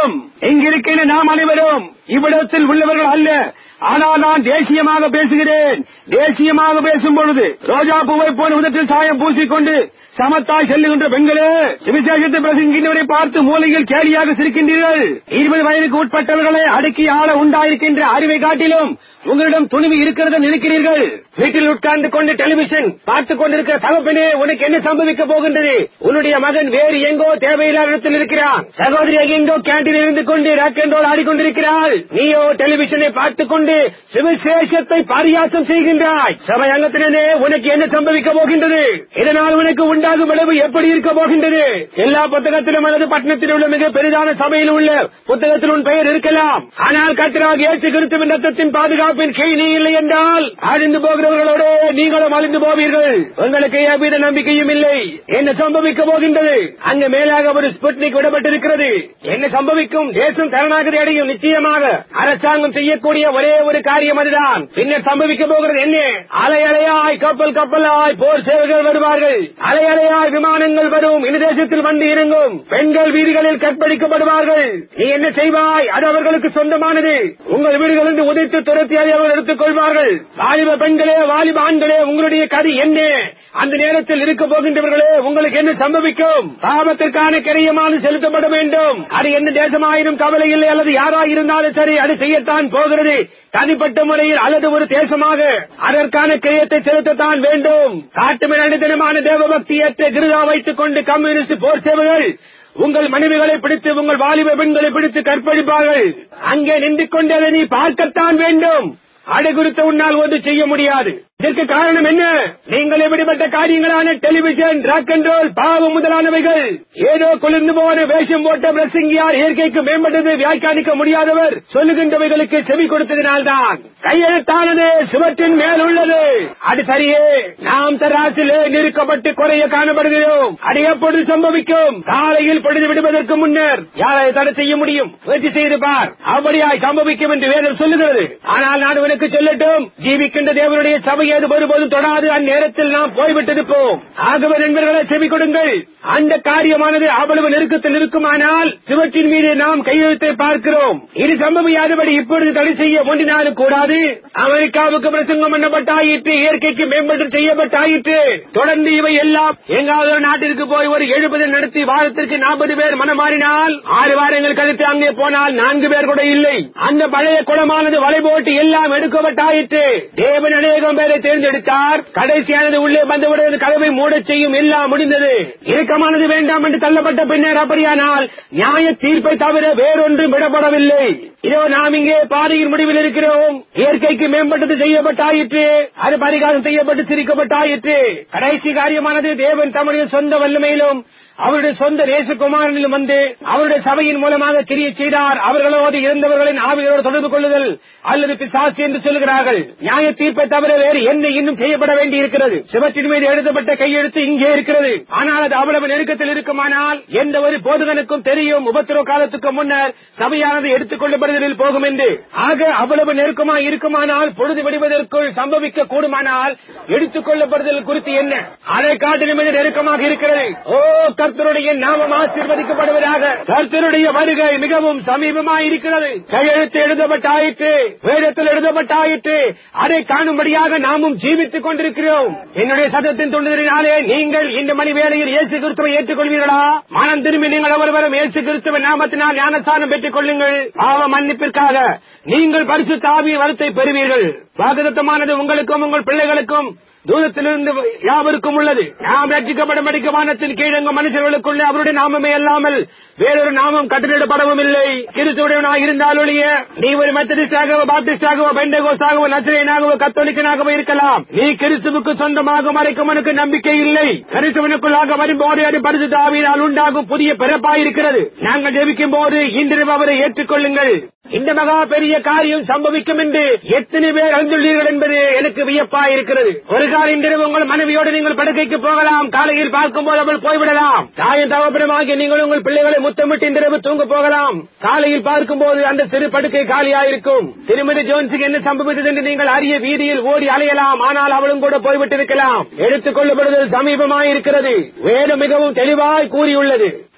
இங்கிருக்கிற நாம் அனைவரும் இவ்விடத்தில் உள்ளவர்கள் அல்ல. ஆனால் நான் தேசியமாக பேசுகிறேன். தேசியமாக பேசும் பொழுது ரோஜா பூவை போன விதத்தில் சாயம் பூசிக்கொண்டு சமத்தாய் செல்லுகின்ற பெண்களே, சுவிசேஷத்தை பிரசங்கின்றவரை பார்த்து மூலையில் கேலியாக சிரிக்கின்றீர்கள். இருபது வயதுக்கு உட்பட்டவர்களை அடக்கி ஆள உண்டாயிருக்கின்ற அறிவை காட்டிலும் உங்களிடம் துணிவு இருக்கிறது நினைக்கிறீர்கள். வீட்டில் உட்கார்ந்து கொண்டு டெலிவிஷன் பார்த்துக் கொண்டிருக்கிற தகப்பனே, உனக்கு என்ன சம்பவிக்க போகின்றது? உன்னுடைய மகன் வேறு எங்கோ தேவையில்லாத இடத்தில் இருக்கிறான். சகோதரி எங்கோ கேண்டீன் இருந்து கொண்டு ராக் அண்ட் ரோல் ஆடிக்கொண்டிருக்கிறாள். நீயோ டெலிவிஷனை பார்த்துக் கொண்டு சுவிசேஷத்தை பரியாசம் செய்கின்றாய். சபை அங்கத்தினே, உனக்கு என்ன சம்பவிக்க போகின்றது? இதனால் உனக்கு உண்டாகும் விளைவு எப்படி இருக்க போகின்றது? எல்லா புத்தகத்திலும் அல்லது பட்டணத்தில் உள்ள மிக பெரிதான சபையில் உள்ள புத்தகத்தில் உன் பெயர் இருக்கலாம். ஆனால் கர்த்தராகிய இயேசு கிறிஸ்துவின் ரத்தத்தின் பாதுகாப்பின் கீழ் நீ இல்லை என்றால் அழிந்து போகிறவர்களோடு நீங்களும் அழிந்து போவீர்கள். உங்களுக்கு எவ்வித நம்பிக்கையும் இல்லை. என்ன சம்பவிக்க போகின்றது? அங்கு மேலாக ஒரு ஸ்புட்னிக் விடப்பட்டிருக்கிறது. என்ன சம்பவிக்கும்? தேசம் சரணாகதி அடையும். நிச்சயமாக அரசாங்கம் செய்யக்கூடிய ஒரே ஒரு காரியம் அதுதான். பின்னர் சம்பவிக்க போகிறது என்ன? அலை அலையாய் கப்பல் கப்பலாய் போர் சேவைகள் வருவார்கள். அலை அலையாய் விமானங்கள் வரும். இந்த தேசத்தில் வந்து இறங்கும். பெண்கள் வீதிகளில் கற்பழிக்கப்படுவார்கள். நீ என்ன செய்வாய்? அது அவர்களுக்கு சொந்தமானது. உங்கள் வீடுகளில் உதைத்து துரத்தி அதை அவர்கள் எடுத்துக் கொள்வார்கள். வாலிப பெண்களே, வாலிப ஆண்களே, உங்களுடைய கதி என்ன? அந்த நேரத்தில் இருக்க போகின்றவர்களே, உங்களுக்கு என்ன சம்பவிக்கும்? பாவத்திற்கான கிரயமானது செலுத்தப்பட வேண்டும். அது எந்த தேசமாயிரும் கவலை இல்லை, அல்லது யாராயிருந்தாலும் சரி, அது செய்யத்தான் போகிறது. தனிப்பட்ட முறையில் அல்லது ஒரு தேசமாக அதற்கான கிரயத்தை செலுத்தத்தான் வேண்டும். காட்டுமின் அடித்தனமான தேவபக்தியற்ற கிருதா வைத்துக் கொண்டு கம்யூனிஸ்ட் போர் சேவைகள் உங்கள் மனைவிகளை பிடித்து உங்கள் வாலிப பெண்களை பிடித்து கற்பழிப்பார்கள். அங்கே நின்று கொண்டு அதை நீ பார்க்கத்தான் வேண்டும். அதை குறித்து உன்னால் ஒன்று செய்ய முடியாது. இதற்கு காரணம் என்ன? நீங்கள் எப்படிப்பட்ட காரியங்களான டெலிவிஷன், ராக் அண்ட் ரோல், பாவம் முதலானவைகள், ஏதோ குளிர்ந்து போன வேஷம் போட்ட பிரசங்கியார், இயற்கைக்கு மேம்பட்டது வியாக்கியானிக்க முடியாதவர் சொல்லுகின்றவைகளுக்கு செவி கொடுத்ததினால்தான் கையெழுத்தானது சுவற்றின் மேல் உள்ளது. அது சரியே, நாம் தராசிலே நிறுக்கப்பட்டு குறைய காணப்படுகிறோம். அது எப்பொழுது சம்பவிக்கும்? காலையில் பொழுது விடுவதற்கு முன்னர். யாரை தடை செய்ய முடியும்? முயற்சி செய்து பார். அப்படியாய் சம்பவிக்கும் என்று வேதம் சொல்லுகிறது. ஆனால் நான் உனக்கு சொல்லட்டும், ஜீவிக்கின்ற தேவனுடைய சபையை அது ஒருபோதும் தொடாது. அந்நேரத்தில் நாம் போய்விட்டிருப்போம். ஆகவே நண்பர்களை செவி கொடுங்கள். அந்த காரியமானது அவ்வளவு நெருக்கத்தில் இருக்குமானால் சுவற்றின் மீது நாம் கையெழுத்தை பார்க்கிறோம். இது சம்பவியாதபடி இப்பொழுது தடை செய்ய ஒன்றினாலும் கூடாது. அமெரிக்காவுக்கு பிரசங்கம் பண்ணப்பட்டாயிற்று. இயற்கைக்கு மேம்பட்டு செய்யப்பட்டாயிற்று. தொடர்ந்து இவை எல்லாம் எங்காவது நாட்டிற்கு போய் ஒரு எழுபது நடத்தி வாரத்திற்கு நாற்பது பேர் மனம் மாறினால், ஆறு வாரங்கள் கழித்து அங்கே போனால் நான்கு பேர் கூட இல்லை. அந்த பழைய குளமானது வலை போட்டு எல்லாம் எடுக்கப்பட்டாயிற்று. தேவன் அநேகம் பேரை தேர்ந்தெடுத்தார். கடைசியானது உள்ளே வந்தவுடன் கதவை மூடச் செய்யும். எல்லாம் முடிந்தது. இறக்கமானது வேண்டாம் என்று தள்ளப்பட்ட பின்னர் அப்படியானால் நியாய தீர்ப்பை தவிர வேறொன்றும் விடப்படவில்லை. இதோ நாம் இங்கே பாதையின் முடிவில் இருக்கிறோம். இயற்கைக்கு மேம்பட்டது செய்யப்பட்டாயிற்று. அது பரிகாரம் செய்யப்பட்டு சிரிக்கப்பட்டாயிற்று. கடைசி காரியமானது தேவன் தம்முடைய சொந்த வல்லமையிலும் அவருடைய சொந்த நேசகுமாரனிலும் வந்து அவருடைய சபையின் மூலமாக கிரிய செய்தார். அவர்களோடு இருந்தவர்களின் ஆவிகளோடு தொடர்பு கொள்ளுதல் அல்லது பிசாசு என்று சொல்லுகிறார்கள். நியாய தீர்ப்பை தவிர வேறு என்ன இன்னும் செய்யப்பட வேண்டி இருக்கிறது? சிவத்தின் மீது எழுதப்பட்ட கையெழுத்து இங்கே இருக்கிறது. ஆனால் அது அவ்வளவு நெருக்கத்தில் இருக்குமானால் எந்த ஒரு போதகனுக்கும் தெரியும் உபத்திரவ காலத்துக்கு முன்னர் சபையானது எடுத்துக் கொள்ளப்படுதலில் போகும் என்று. ஆக அவ்வளவு நெருக்கமாக இருக்குமானால் பொழுது விடுவதற்குள் சம்பவிக்க கூடுமானால் எடுத்துக் கொள்ளப்படுதல் குறித்து என்ன? அதை காட்டிலும் மிக நெருக்கமாக இருக்கிறது. ஓ, கர்த்தருடைய நாமம் ஆசீர்வதிக்கப்படுவதாக. கர்த்தருடைய வருகை மிகவும் சமீபமாய் இருக்கிறது. கையெழுத்து எழுதப்பட்டாயிற்று. வேதத்தில் எழுதப்பட்டாயிற்று. அதை காணும்படியாக நாமும் ஜீவித்துக் கொண்டிருக்கிறோம். என்னுடைய சத்தத்தின் தூண்டுதலினாலே நீங்கள் இந்த மணி வேளையில் இயேசு கிறிஸ்துவை ஏற்றுக்கொள்வீர்களா? மனம் திரும்பி நீங்கள் ஒருவரும் இயேசு கிறிஸ்துவின் நாமத்தினால் ஞானஸ்தானம் பெற்றுக் கொள்ளுங்கள். பாவ மன்னிப்பிற்காக நீங்கள் பரிசுத்த ஆவியின் வரத்தை பெறுவீர்கள். வாக்குத்தத்தமானது உங்களுக்கும் உங்கள் பிள்ளைகளுக்கும் தூரத்திலிருந்து யாவருக்கும் உள்ளது. நாம் ரட்சிக்கப்படும் வானத்தின் கீழங்கும் மனுஷர்களுக்குள்ளே அவருடைய நாமமே அல்லாமல் வேறொரு நாமம் கட்டளிடப்படவும் இல்லை. கிறிஸ்துவனாக இருந்தாலொழிய நீ ஒரு மெத்தடிஸ்டாகவோ பாப்டிஸ்டாகவோ பெண்டகோஸ்டாகவோ நசரேயனாகவோ கத்தோலிக்கனாகவோ இருக்கலாம். நீ கிறிஸ்துவுக்கு சொந்தமாக மறைக்குமனுக்கு நம்பிக்கை இல்லை. கிறிஸ்துவனுக்குள்ளாக வரும்போது அது பரிசுத்த ஆவியினால் உண்டாகும் புதிய பிறப்பாயிருக்கிறது. நாங்கள் ஜெபிக்கும் போது இன்று அவரை ஏற்றுக்கொள்ளுங்கள். இந்த மகா பெரிய காரியம் சம்பவிக்கும் என்று எத்தனை பேர் அறிந்துள்ளீர்கள் என்பது எனக்கு வியப்பாயிருக்கிறது. ஒரு காலம் இன்றிரவு உங்கள் மனைவியோடு நீங்கள் படுக்கைக்கு போகலாம். காலையில் பார்க்கும் போது அவள் போய்விடலாம். தாயும் தகப்பனுமாகிய நீங்கள் உங்கள் பிள்ளைகளை முத்தமிட்டு இன்றிரவு தூங்க போகலாம். காலையில் பார்க்கும் போது அந்த சிறு படுக்கை காலியாயிருக்கும். திருமதி ஜோன்ஸுக்கு என்ன சம்பவித்தது என்று நீங்கள் அறிய வீதியில் ஓடி அலையலாம். ஆனால் அவளும் கூட போய்விட்டிருக்கலாம். எடுத்துக் கொள்ளப்படுதல் சமீபமாயிருக்கிறது. வேதம் மிகவும் தெளிவாய் கூறியுள்ளது.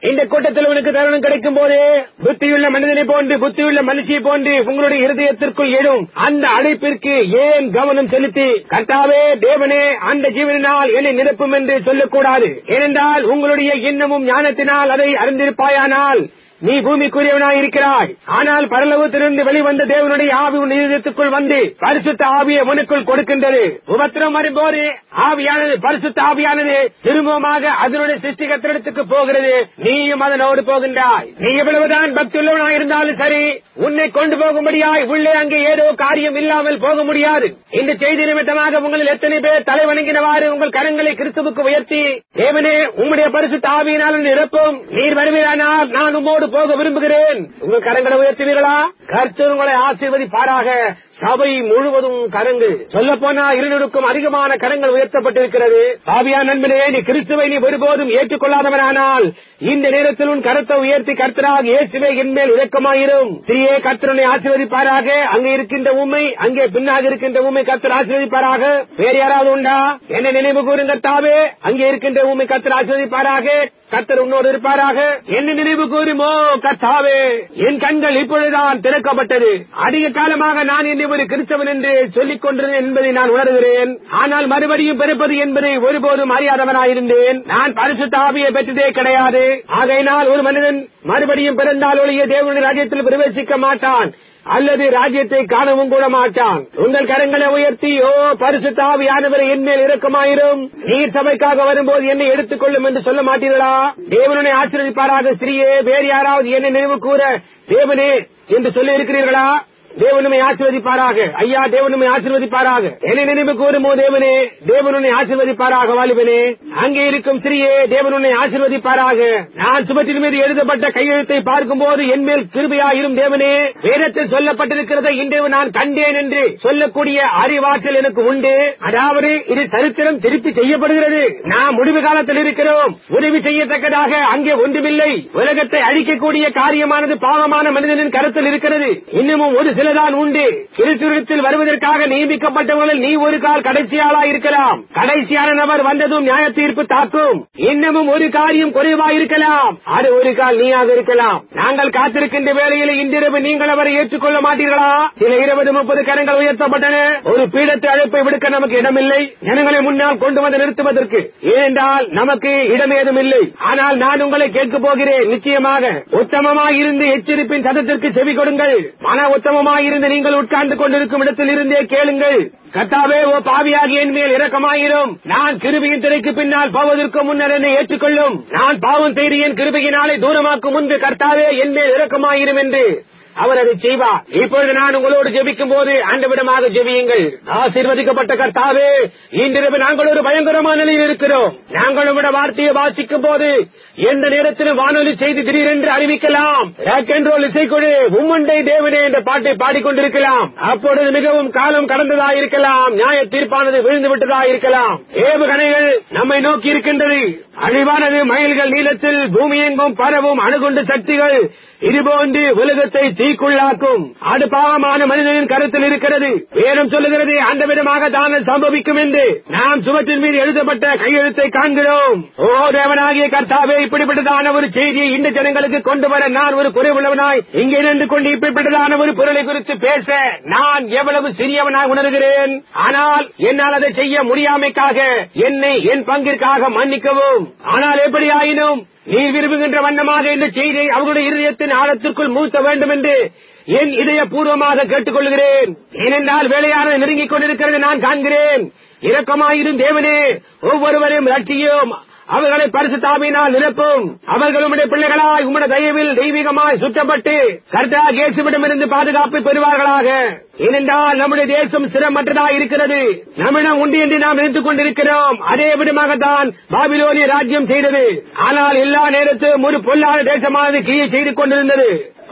இந்த கூட்டத்தில் உனக்கு தருணம் கிடைக்கும் போது புத்தியுள்ள மனிதனை போன்று புத்தியுள்ள மனுஷியை போன்று உங்களுடைய இருதயத்திற்குள் எழும் அந்த அழைப்பிற்கு ஏன் கவனம் செலுத்தி கர்த்தாவே தேவனே அந்த ஜீவனால் என்னை நிரப்பும் என்று சொல்லக்கூடாது. ஏனென்றால் உங்களுடைய எண்ணமும் ஞானத்தினால் அதை அறிந்திருப்பாயானால் நீ பூமிக்குரியவனாய் இருக்கிறாய். ஆனால் பரலோகத்திலிருந்து வெளிவந்த தேவனுடைய ஆவி உன் இதயத்துக்குள் வந்து பரிசுத்த ஆவியை உனக்குள் கொடுக்கின்றது. உபத்திரம் வரும்போது ஆவியானது பரிசுத்த ஆவியானது திரும்பமாக அதனுடைய சிருஷ்டிகத்திடத்துக்கு போகிறது. நீயும் அதனோடு போகின்றாய். நீ எவ்வளவுதான் பக்தி உள்ளவனாய் இருந்தாலும் சரி, உன்னை கொண்டு போகும்படியாய் உள்ளே அங்கே ஏதோ காரியம் இல்லாமல் போக முடியாது. இந்த செய்தி நிமித்தமாக உங்களில் எத்தனை பேர் தலை வணங்கினவாறு உங்கள் கரங்களை கிறிஸ்துவுக்கு உயர்த்தி தேவனே உம்முடைய பரிசுத்த ஆவியினால் நிரப்பும் நீர் வருவீரானால் நான் உம்மோடு போக விரும்புகிறேன். உங்கள் கரங்களை உயர்த்துவீர்களா? கர்த்தர் உங்களை ஆசீர்வதிப்பாராக. சபை முழுவதும் கரங்கள் சொல்ல போனா இருநூறுக்கும் அதிகமான கரங்கள் உயர்த்தப்பட்டிருக்கிறது. ஆவியான நண்பனே, நீ கிறிஸ்துவை நீ ஒருபோதும் ஏற்றுக்கொள்ளாதவனானால் இந்த நேரத்தில் உன் கரத்தை உயர்த்தி கர்த்தராக இயேசுவே என்மேல் இரக்கமாயிரும். ஸ்ரீயே கர்த்தரை ஆசீர்வதிப்பாராக. அங்கே இருக்கின்ற உண்மை, அங்கே பின்னாக இருக்கின்ற உண்மை கர்த்தர் ஆசீர்வதிப்பாராக. வேறு யாராவது உண்டா? என்ன நினைவு கூறுங்க தாவே. அங்கே இருக்கின்ற உண்மை கர்த்தர் ஆசீர்வதிப்பாராக. கர்த்தர் உன்னோடு இருப்பாராக. என்ன நினைவு கூறுமோ கர்த்தாவே, என் கண்கள் இப்பொழுதுதான் திறக்கப்பட்டது. அதிக காலமாக நான் என்னை ஒரு கிறிஸ்தவன் என்று சொல்லிக் கொண்டிருந்தேன் என்பதை நான் உணர்கிறேன். ஆனால் மறுபடியும் பிறப்பது என்பதை ஒருபோதும் அறியாதவனாயிருந்தேன். நான் பரிசுத்த ஆவியை பெற்றதே கிடையாது. ஆகையினால் ஒரு மனிதன் மறுபடியும் பிறந்தால் ஒழிய தேவனுடைய ராஜ்யத்தில் பிரவேசிக்க மாட்டான் அல்லது ராஜ்யத்தை காணவும் கூட மாட்டான். உங்கள் கரங்களை உயர்த்தி ஓ பரிசுத்த ஆவியானவரை என்மேல் இரக்கமாயிரும். நீர் சபைக்காக வரும்போது என்னை எடுத்துக் கொள்ளும் என்று சொல்ல மாட்டீர்களா? தேவனை ஆசீர்வதிப்பாராக. ஸ்திரீயே, வேறு யாராவது என்னை நினைவு கூற தேவனே என்று சொல்லி இருக்கிறீர்களா? தேவனுமை ஆசீர்வதிப்பாராக. ஐயா, தேவனுமை ஆசீர்வதிப்பாராக. என்னை நினைவு கூறுமோ தேவனே, தேவனுனை ஆசீர்வதிப்பாராக. வாலிபனே, அங்கே இருக்கும் ஸ்திரீயே, தேவனுனை ஆசீர்வதிப்பாராக. நான் சுபத்தின் மீது எழுதப்பட்ட கையெழுத்தை பார்க்கும் போது என்மேல் கிருபையாயிரும் தேவனே. வேதத்தில் சொல்லப்பட்டிருக்கிறதை இன்று நான் கண்டேன் என்று சொல்லக்கூடிய அறிவாற்றல் எனக்கு உண்டு. அதாவது இது சரித்திரம் திருப்பி செய்யப்படுகிறது. நாம் முடிவு காலத்தில் இருக்கிறோம். உதவி செய்யத்தக்கதாக அங்கே ஒன்றுமில்லை. உலகத்தை அழிக்கக்கூடிய காரியமானது பாவமான மனிதனின் கருத்தில் இருக்கிறது. இன்னமும் ஒரு சிலதான் உண்டு. கிறிஸ்துவில் வருவதற்காக நியமிக்கப்பட்டவர்கள் நீ ஒரு கால் கடைசியாளா இருக்கலாம். கடைசியான நபர் வந்ததும் நியாய தீர்ப்பு தாக்கும். இன்னமும் ஒரு காரியம் குறைவாயிருக்கலாம். அது ஒரு கால் நீயாக இருக்கலாம். நாங்கள் காத்திருக்கின்ற வேளையில் இன்றிரவு நீங்கள் அவரை ஏற்றுக்கொள்ள மாட்டீர்களா? சில இருபது முப்பது கரங்கள் உயர்த்தப்பட்டன. ஒரு பீடத்தை அழைப்பை விடுக்க நமக்கு இடமில்லை. ஜனங்களை முன்னால் கொண்டு வந்து நிறுத்துவதற்கு. ஏனென்றால் நமக்கு இடம் ஏதும் இல்லை. ஆனால் நான் உங்களை கேட்கப் போகிறேன். நிச்சயமாக உத்தமமாயிருந்து எச்சரிப்பின் சதத்திற்கு செவி கொடுங்கள். மன உத்தமமாயிருந்து நீங்கள் உட்கார்ந்து கொண்டிருக்கும் இடத்தில் இருந்தே கேளுங்கள். கர்த்தாவே, ஓ பாவியாகி என் மேல் இரக்கமாயிரும். நான் கிருபையின் திரைக்கு பின்னால் போவதற்கு முன்னர் என்னை ஏற்றுக்கொள்ளும். நான் பாவம் செய்து என் கிருபையினாலே தூரமாக்கும் முன்பு கர்த்தாவே என் மேல் இரக்கமாயிரும் என்று அவர் அதை செய்வார். இப்பொழுது நான் உங்களோடு ஜெபிக்கும் போது ஆண்டவிடமாக ஜெபியுங்கள். ஆசீர்வதிக்கப்பட்ட கர்த்தாவே, இன்றிரவு நாங்கள் ஒரு பயங்கரமான நிலையில் இருக்கிறோம். நாங்கள் உங்களுடைய வார்த்தையை வாசிக்கும் போது எந்த நேரத்திலும் வானொலி செய்தி திடீரென்று அறிவிக்கலாம். ராக் அண்ட் ரோல் இசைக்குழு உம்மண்டை தேவனே என்ற பாட்டை பாடிக்கொண்டிருக்கலாம். அப்பொழுது மிகவும் காலம் கடந்ததாயிருக்கலாம். நியாய தீர்ப்பானது விழுந்து விட்டதாயிருக்கலாம். ஏவுகணைகள் நம்மை நோக்கி இருக்கின்றது. அழிவானது மைல்கள் நீளத்தில் பூமி எங்கும் பரவும் அணுகுண்டு சக்திகள் இதுபோன்று உலகத்தை தீக்குள்ளாக்கும். அது பாவமான மனிதனின் கருத்தில் இருக்கிறது. வேதம் சொல்லுகிறது அந்த விதமாக தான் சம்பவிக்கும் என்று. நாம் சுவற்றின் மீது எழுதப்பட்ட கையெழுத்தை காண்கிறோம். ஓ தேவனாகிய கர்த்தாவே, இப்படிப்பட்டதான ஒரு செய்தியை இந்த ஜனங்களுக்கு கொண்டு வர நான் ஒரு குறைவுள்ளவனாய் இங்கே நின்று கொண்டு இப்படிப்பட்டதான ஒரு பொருளை குறித்து பேச நான் எவ்வளவு சிறியவனாய் உணர்கிறேன். ஆனால் என்னால் அதை செய்ய முடியாமைக்காக என்னை என் பங்கிற்காக மன்னிக்கவும். ஆனால் எப்படி ஆயினும் நீர் விரும்புகின்ற வண்ணமாக இந்த செய்தியை அவர்களுடைய இருதயத்தின் ஆழத்திற்குள் மூத்த வேண்டும் என்று என் இதயபூர்வமாக கேட்டுக் கொள்கிறேன். ஏனென்றால் வேலையான நெருங்கிக் கொண்டிருக்கிறது நான் காண்கிறேன். இரக்கமாயிரும் தேவனே, ஒவ்வொருவரையும் ரட்சியும். அவர்களை பரிசுத்த ஆவியினால் நிரப்பும். அவர்கள் உம்முடைய பிள்ளைகளாய் உம்முடைய தயவில் தெய்வீகமாய் சுற்றப்பட்டு கர்த்தராகிய இயேசுவிடமிருந்து பாதுகாப்பை பெறுவார்களாக. ஏனென்றால் நம்முடைய தேசம் சிரமற்றதாக இருக்கிறது. நம்மிடம் உண்டு என்று நாம் நினைத்துக் கொண்டிருக்கிறோம். அதே விதமாகத்தான் பாபிலோனிய ராஜ்யம் செய்தது. ஆனால் எல்லா நேரத்திலும் ஒரு பொல்லாத தேசமானது கிரியை செய்து கொண்டிருந்தது. ஓ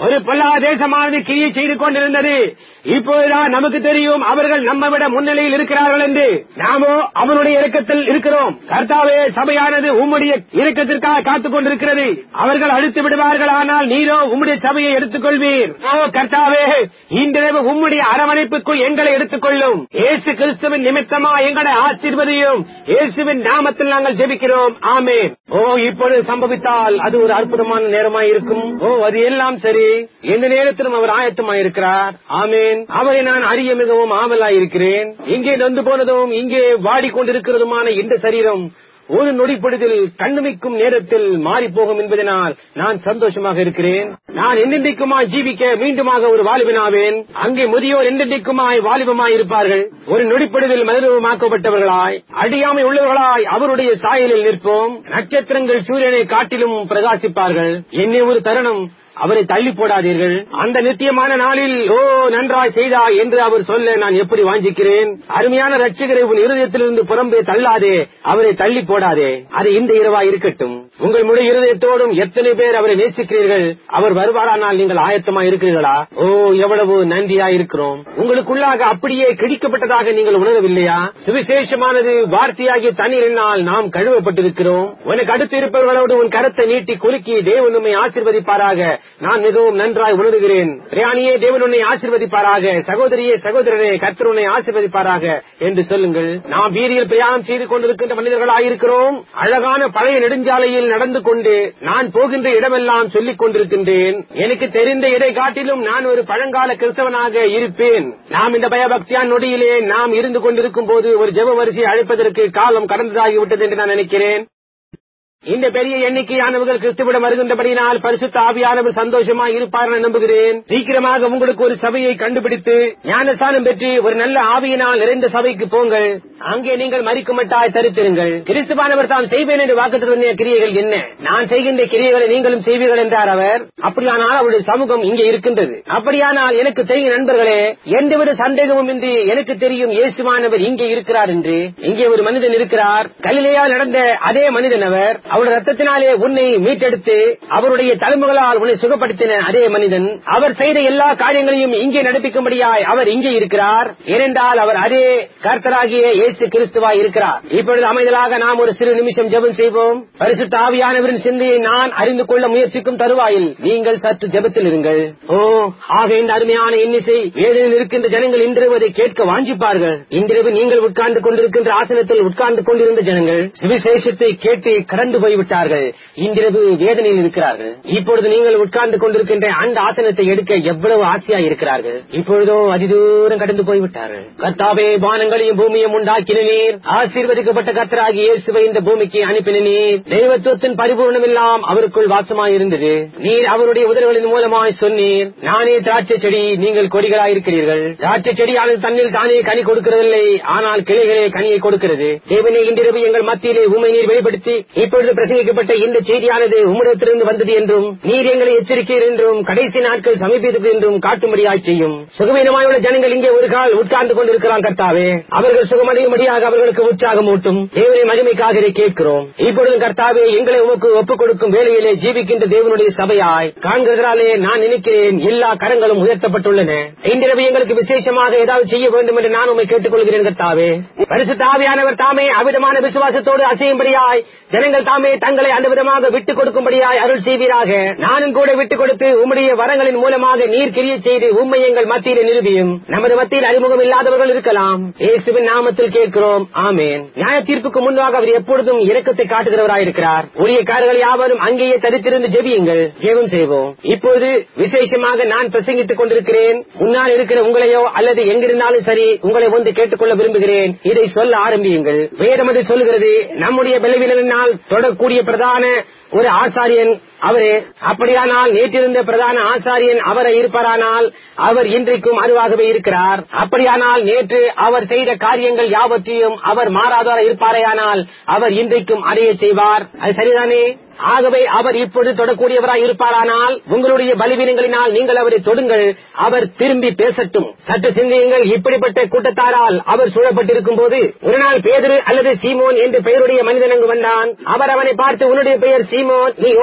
ஒரு பொல்லா தேசமானது கிரியை செய்து கொண்டிருந்தது. இப்போதுதான் நமக்கு தெரியும் அவர்கள் நம்மை விட முன்னிலையில் இருக்கிறார்கள் என்று. நாமோ அவனுடைய இரக்கத்தில் இருக்கிறோம். கர்த்தாவே, சபையானது உம்முடைய இரக்கத்திற்காக காத்துக் கொண்டிருக்கிறது. அவர்கள் அழுத்து விடுவார்கள், ஆனால் நீரோ உம்முடைய சபையை எடுத்துக் கொள்வீர். ஓ கர்த்தாவே, இன்றிரவு உம்முடைய அரவணைப்புக்குள் எங்களை எடுத்துக் கொள்ளும். இயேசு கிறிஸ்துவின் நிமித்தமா எங்களை ஆசீர்வதியும். இயேசுவின் நாமத்தில் நாங்கள் ஜெபிக்கிறோம். ஆமென். ஓ, இப்பொழுது சம்பவித்தால் அது ஒரு அற்புதமான நேரமாய் இருக்கும். ஓ, அது எல்லாம் சரி. எந்த நேரத்திலும் அவர் ஆயத்தமாயிருக்கிறார். ஆமென். அவரை நான் அறிய மிகவும் ஆவலாயிருக்கிறேன். இங்கே நொந்து போனதும் இங்கே வாடிக்கொண்டிருக்கிறதுமான இந்த சரீரம் ஒரு நொடிப்பொழுதில் கண்ணுமிக்கும் நேரத்தில் மாறிப்போகும் என்பதனால் நான் சந்தோஷமாக இருக்கிறேன். நான் என்னென்றைக்குமாய் ஜீவிக்க மீண்டுமாக ஒரு வாலிபனாவேன். அங்கே முதியோர் என்னென்றைக்குமாய் வாலிபமாய் இருப்பார்கள். ஒரு நொடிப்பொழுதில் மறுரூபமாக்கப்பட்டவர்களாய் அடியாமை உள்ளவர்களாய் அவருடைய சாயலில் நிற்போம். நட்சத்திரங்கள் சூரியனை காட்டிலும் பிரகாசிப்பார்கள். என்னை ஒரு தருணம் அவரை தள்ளி போடாதீர்கள். அந்த நித்தியமான நாளில் ஓ நன்றாய் செய்தாய் என்று அவர் சொல்ல நான் எப்படி வாஞ்சிக்கிறேன். அருமையான ரட்சகரை உன் இருதயத்திலிருந்து புறம்பே தள்ளாதே, அவரை தள்ளி போடாதே. அது இந்த இரவாய் இருக்கட்டும். உங்கள் முழு இருதயத்தோடும் எத்தனை பேர் அவரை நேசிக்கிறீர்கள்? அவர் வருவாரானால் நீங்கள் ஆயத்தமாய் இருக்கிறீர்களா? ஓ, எவ்வளவு நன்றியாய் இருக்கிறோம். உங்களுக்குள்ளாக அப்படியே கிழிக்கப்பட்டதாக நீங்கள் உணரவில்லையா? சுவிசேஷமானது வார்த்தையாகிய தண்ணீரினால் நாம் கழுவப்பட்டிருக்கிறோம். உனக்கு அடுத்து இருப்பவர்களோடு உன் கரத்தை நீட்டி குலுக்கி தேவன் உம்மை ஆசீர்வதிப்பாராக. நான் மிகவும் நன்றாய் உணர்கிறேன். பிரயாணியே, தேவன் உன்னை ஆசீர்வதிப்பாராக. சகோதரியே, சகோதரரே, கர்த்தர் உன்னை ஆசீர்வதிப்பாராக என்று சொல்லுங்கள். நாம் வீதியில் பிரயாணம் செய்து கொண்டிருக்கின்ற மனிதர்களாயிருக்கிறோம். அழகான பழைய நெடுஞ்சாலையில் நடந்து கொண்டு நான் போகின்ற இடமெல்லாம் சொல்லிக் கொண்டிருக்கின்றேன். எனக்கு தெரிந்த இடை காட்டிலும் நான் ஒரு பழங்கால கிறிஸ்தவனாக இருப்பேன். நாம் இந்த பயபக்தியான் நொடியிலே நாம் இருந்து கொண்டிருக்கும் போது ஒரு ஜெப வரிசையை அழைப்பதற்கு காலம் கடந்ததாகிவிட்டது என்று நான் நினைக்கிறேன். இந்த பெரிய எண்ணிக்கையானவர்கள் கிறிஸ்துவிடம் வருகின்றபடியினால் பரிசுத்த ஆவியானவர் சந்தோஷமாய் இருப்பார் என நம்புகிறேன். சீக்கிரமாக உங்களுக்கு ஒரு சபையை கண்டுபிடித்து ஞானஸ்தானம் பெற்று ஒரு நல்ல ஆவியினால் நிறைந்த சபைக்கு போங்கள். அங்கே நீங்கள் மறிக்குமட்டாய் தரித்திருங்கள். கிறிஸ்துவானவர் தாம் செய்வேன் என்று வாக்குறுதிய கிரியைகள் என்ன? நான் செய்கின்ற கிரியைகளை நீங்களும் செய்வீர்கள் என்றார் அவர். அப்படியானால் அவருடைய சமூகம் இங்கே இருக்கின்றது. அப்படியானால் எனக்கு தெரியும் நண்பர்களே, எந்தவித சந்தேகமும் இன்றி எனக்கு தெரியும் இயேசுவானவர் இங்கே இருக்கிறார் என்று. இங்கே ஒரு மனிதன் இருக்கிறார். கலிலேயாவில் நடந்த அதே மனிதன் அவர். அவருடைய ரத்தத்தினாலே உன்னை மீட்டெடுத்து அவருடைய தலைமுகளால் உன்னை சுகப்படுத்தின அதே மனிதன். அவர் செய்த எல்லா காரியங்களையும் இங்கே நடப்பிக்கும்படியாய் அவர் இங்கே இருக்கிறார். ஏனென்றால் அவர் அதே கர்த்தராகிய இயேசு கிறிஸ்துவாய் இருக்கிறார். இப்பொழுது அமைதலாக நாம் ஒரு சிறு நிமிஷம் ஜெபம் செய்வோம். பரிசுத்த ஆவியானவரின் சிந்தையை நான் அறிந்து கொள்ள முயற்சிக்கும் தருவாயில் நீங்கள் சற்று ஜெபத்தில் இருங்கள். ஓ, ஆக இந்த அருமையான இன்னிசை வேதனையில் இருக்கின்ற ஜனங்கள் இன்றிரவு அதை கேட்க வாஞ்சிப்பார்கள். இன்றிரவு நீங்கள் உட்கார்ந்து கொண்டிருக்கின்ற ஆசனத்தில் உட்கார்ந்து கொண்டிருந்த ஜனங்கள் சுவிசேஷத்தை கேட்டு கடந்து போய்விட்டார்கள். இன்றிரவு வேதனையில் இருக்கிறார்கள். இப்பொழுது நீங்கள் உட்கார்ந்து கொண்டிருக்கின்ற அந்த ஆசனத்தை எடுக்க எவ்வளவு ஆசையாய் இருக்கிறார்கள். இப்பொழுதோ அதிதூரம் கடந்து போய்விட்டார்கள். கர்த்தாவே, வானங்களையும் பூமியும் உண்டாக்கின நீர், ஆசீர்வதிக்கப்பட்ட கர்த்தராகி இயேசுவை இந்த பூமிக்கு அனுப்பின நீர். தெய்வத்துவத்தின் பரிபூர்ணம் எல்லாம் அவருக்குள் வாசமாயிருந்தது. நீர் அவருடைய உதடுகளின் மூலமாய் சொன்னீர், நானே திராட்சை செடி, நீங்கள் கொடிகளாயிருக்கிறீர்கள். திராட்சை செடியானது தன்னில் தானே கனி கொடுக்கிறதில்லை, ஆனால் கிளைகளே கனியை கொடுக்கிறது. தேவனே, இன்றிரவு எங்கள் மத்தியிலே உம்மை நீர் வெளிப்படுத்தி இப்பொழுது பிரசங்கிக்கப்பட்ட இந்த செய்தியானது உம்மிடத்திலிருந்து வந்தது என்றும் நீர் எங்களை எச்சரிக்கிறீர் என்றும் கடைசி நாட்கள் சமீபித்தது என்றும் காட்டும்படியாய் செய்யும். சுகவீனமாயுள்ள ஜனங்கள் இங்கே ஒரு கால் உட்கார்ந்து கொண்டிருக்கிறான். கர்த்தாவே, அவர்கள் சுகமடையும்படியாக அவர்களுக்கு உற்சாகம் ஊட்டும். தேவனை மகிமைக்காக இதை கேட்கிறோம். இப்பொழுது கர்த்தாவே, எங்களை உமக்கு ஒப்புக் கொடுக்கும் வேளையிலே ஜீவிக்கின்ற தேவனுடைய சபையாய் காண்கிறதாலே நான் நினைக்கிறேன் எல்லா கரங்களும் உயர்த்தப்பட்டுள்ளன. இன்றிரவு எங்களுக்கு விசேஷமாக ஏதாவது செய்ய வேண்டும் என்று நான் உம்மை கேட்டுக் கொள்கிறேன். கர்த்தாவே, பரிசுத்த ஆவியானவர் தாமே அவிதமான விசுவாசத்தோடு அசையும்படியாய் ஜனங்கள் தாமே தங்களை அந்த விதமாக விட்டுக் கொடுக்கும்படியாய் அருள் செய்வீராக. நானும் கூட விட்டுக் கொடுத்து உம்முடைய வரங்களின் மூலமாக நீர் கிரியை செய்து உம்மை எங்கள் மத்தியில் நிரூபியும். நமது மத்தியில் அறிமுகம் இல்லாதவர்கள் இருக்கலாம். இயேசுவின் நாமத்தில் கேட்கிறோம். ஆமேன். நியாய தீர்ப்புக்கு முன்பாக அவர் எப்பொழுதும் இரக்கத்தை காட்டுகிறவராயிருக்கிறார். உரிய காரர்கள் யாவரும் அங்கேயே தரித்திருந்து ஜெபியுங்கள். ஜெபம் செய்வோம். இப்போது விசேஷமாக நான் பிரசங்கித்துக் கொண்டிருக்கிறேன். முன்னால் இருக்கிற உங்களையோ அல்லது எங்கிருந்தாலும் சரி உங்களை வந்து கேட்டுக்கொள்ள விரும்புகிறேன். இதை சொல்ல ஆரம்பியுங்கள். வேதம் அது சொல்லுகிறது, நம்முடைய பலவீனங்களினால் தொடக்கூடிய பிரதான ஒரு ஆசாரியன் அவரே. அப்படியானால் நேற்றிருந்த பிரதான ஆசாரியன் அவரை இருப்பாரானால் அவர் இன்றைக்கும் அருவாகவே இருக்கிறார். அப்படியானால் நேற்று அவர் செய்த காரியங்கள் யாவற்றையும் அவர் மாறாதவராய் இருப்பாரேயானால் அவர் இன்றைக்கும் அடைய செய்வார். அது சரிதானே? ஆகவே அவர் இப்பொழுது தொடக்கூடியவராய் இருப்பாரானால் உங்களுடைய பலவீனங்களினால் நீங்கள் அவரை தொடுங்கள். அவர் திரும்பி பேசட்டும். சற்று சிந்தியுங்கள். இப்படிப்பட்ட கூட்டத்தாரால் அவர் சூழப்பட்டிருக்கும் போது ஒரு நாள் பேதுரு அல்லது சீமோன் என்று பெயருடைய மனிதன் அங்கு வந்தான். அவர் அவனை பார்த்து, உன்னுடைய பெயர் சீமோன், நீ யோனாவின்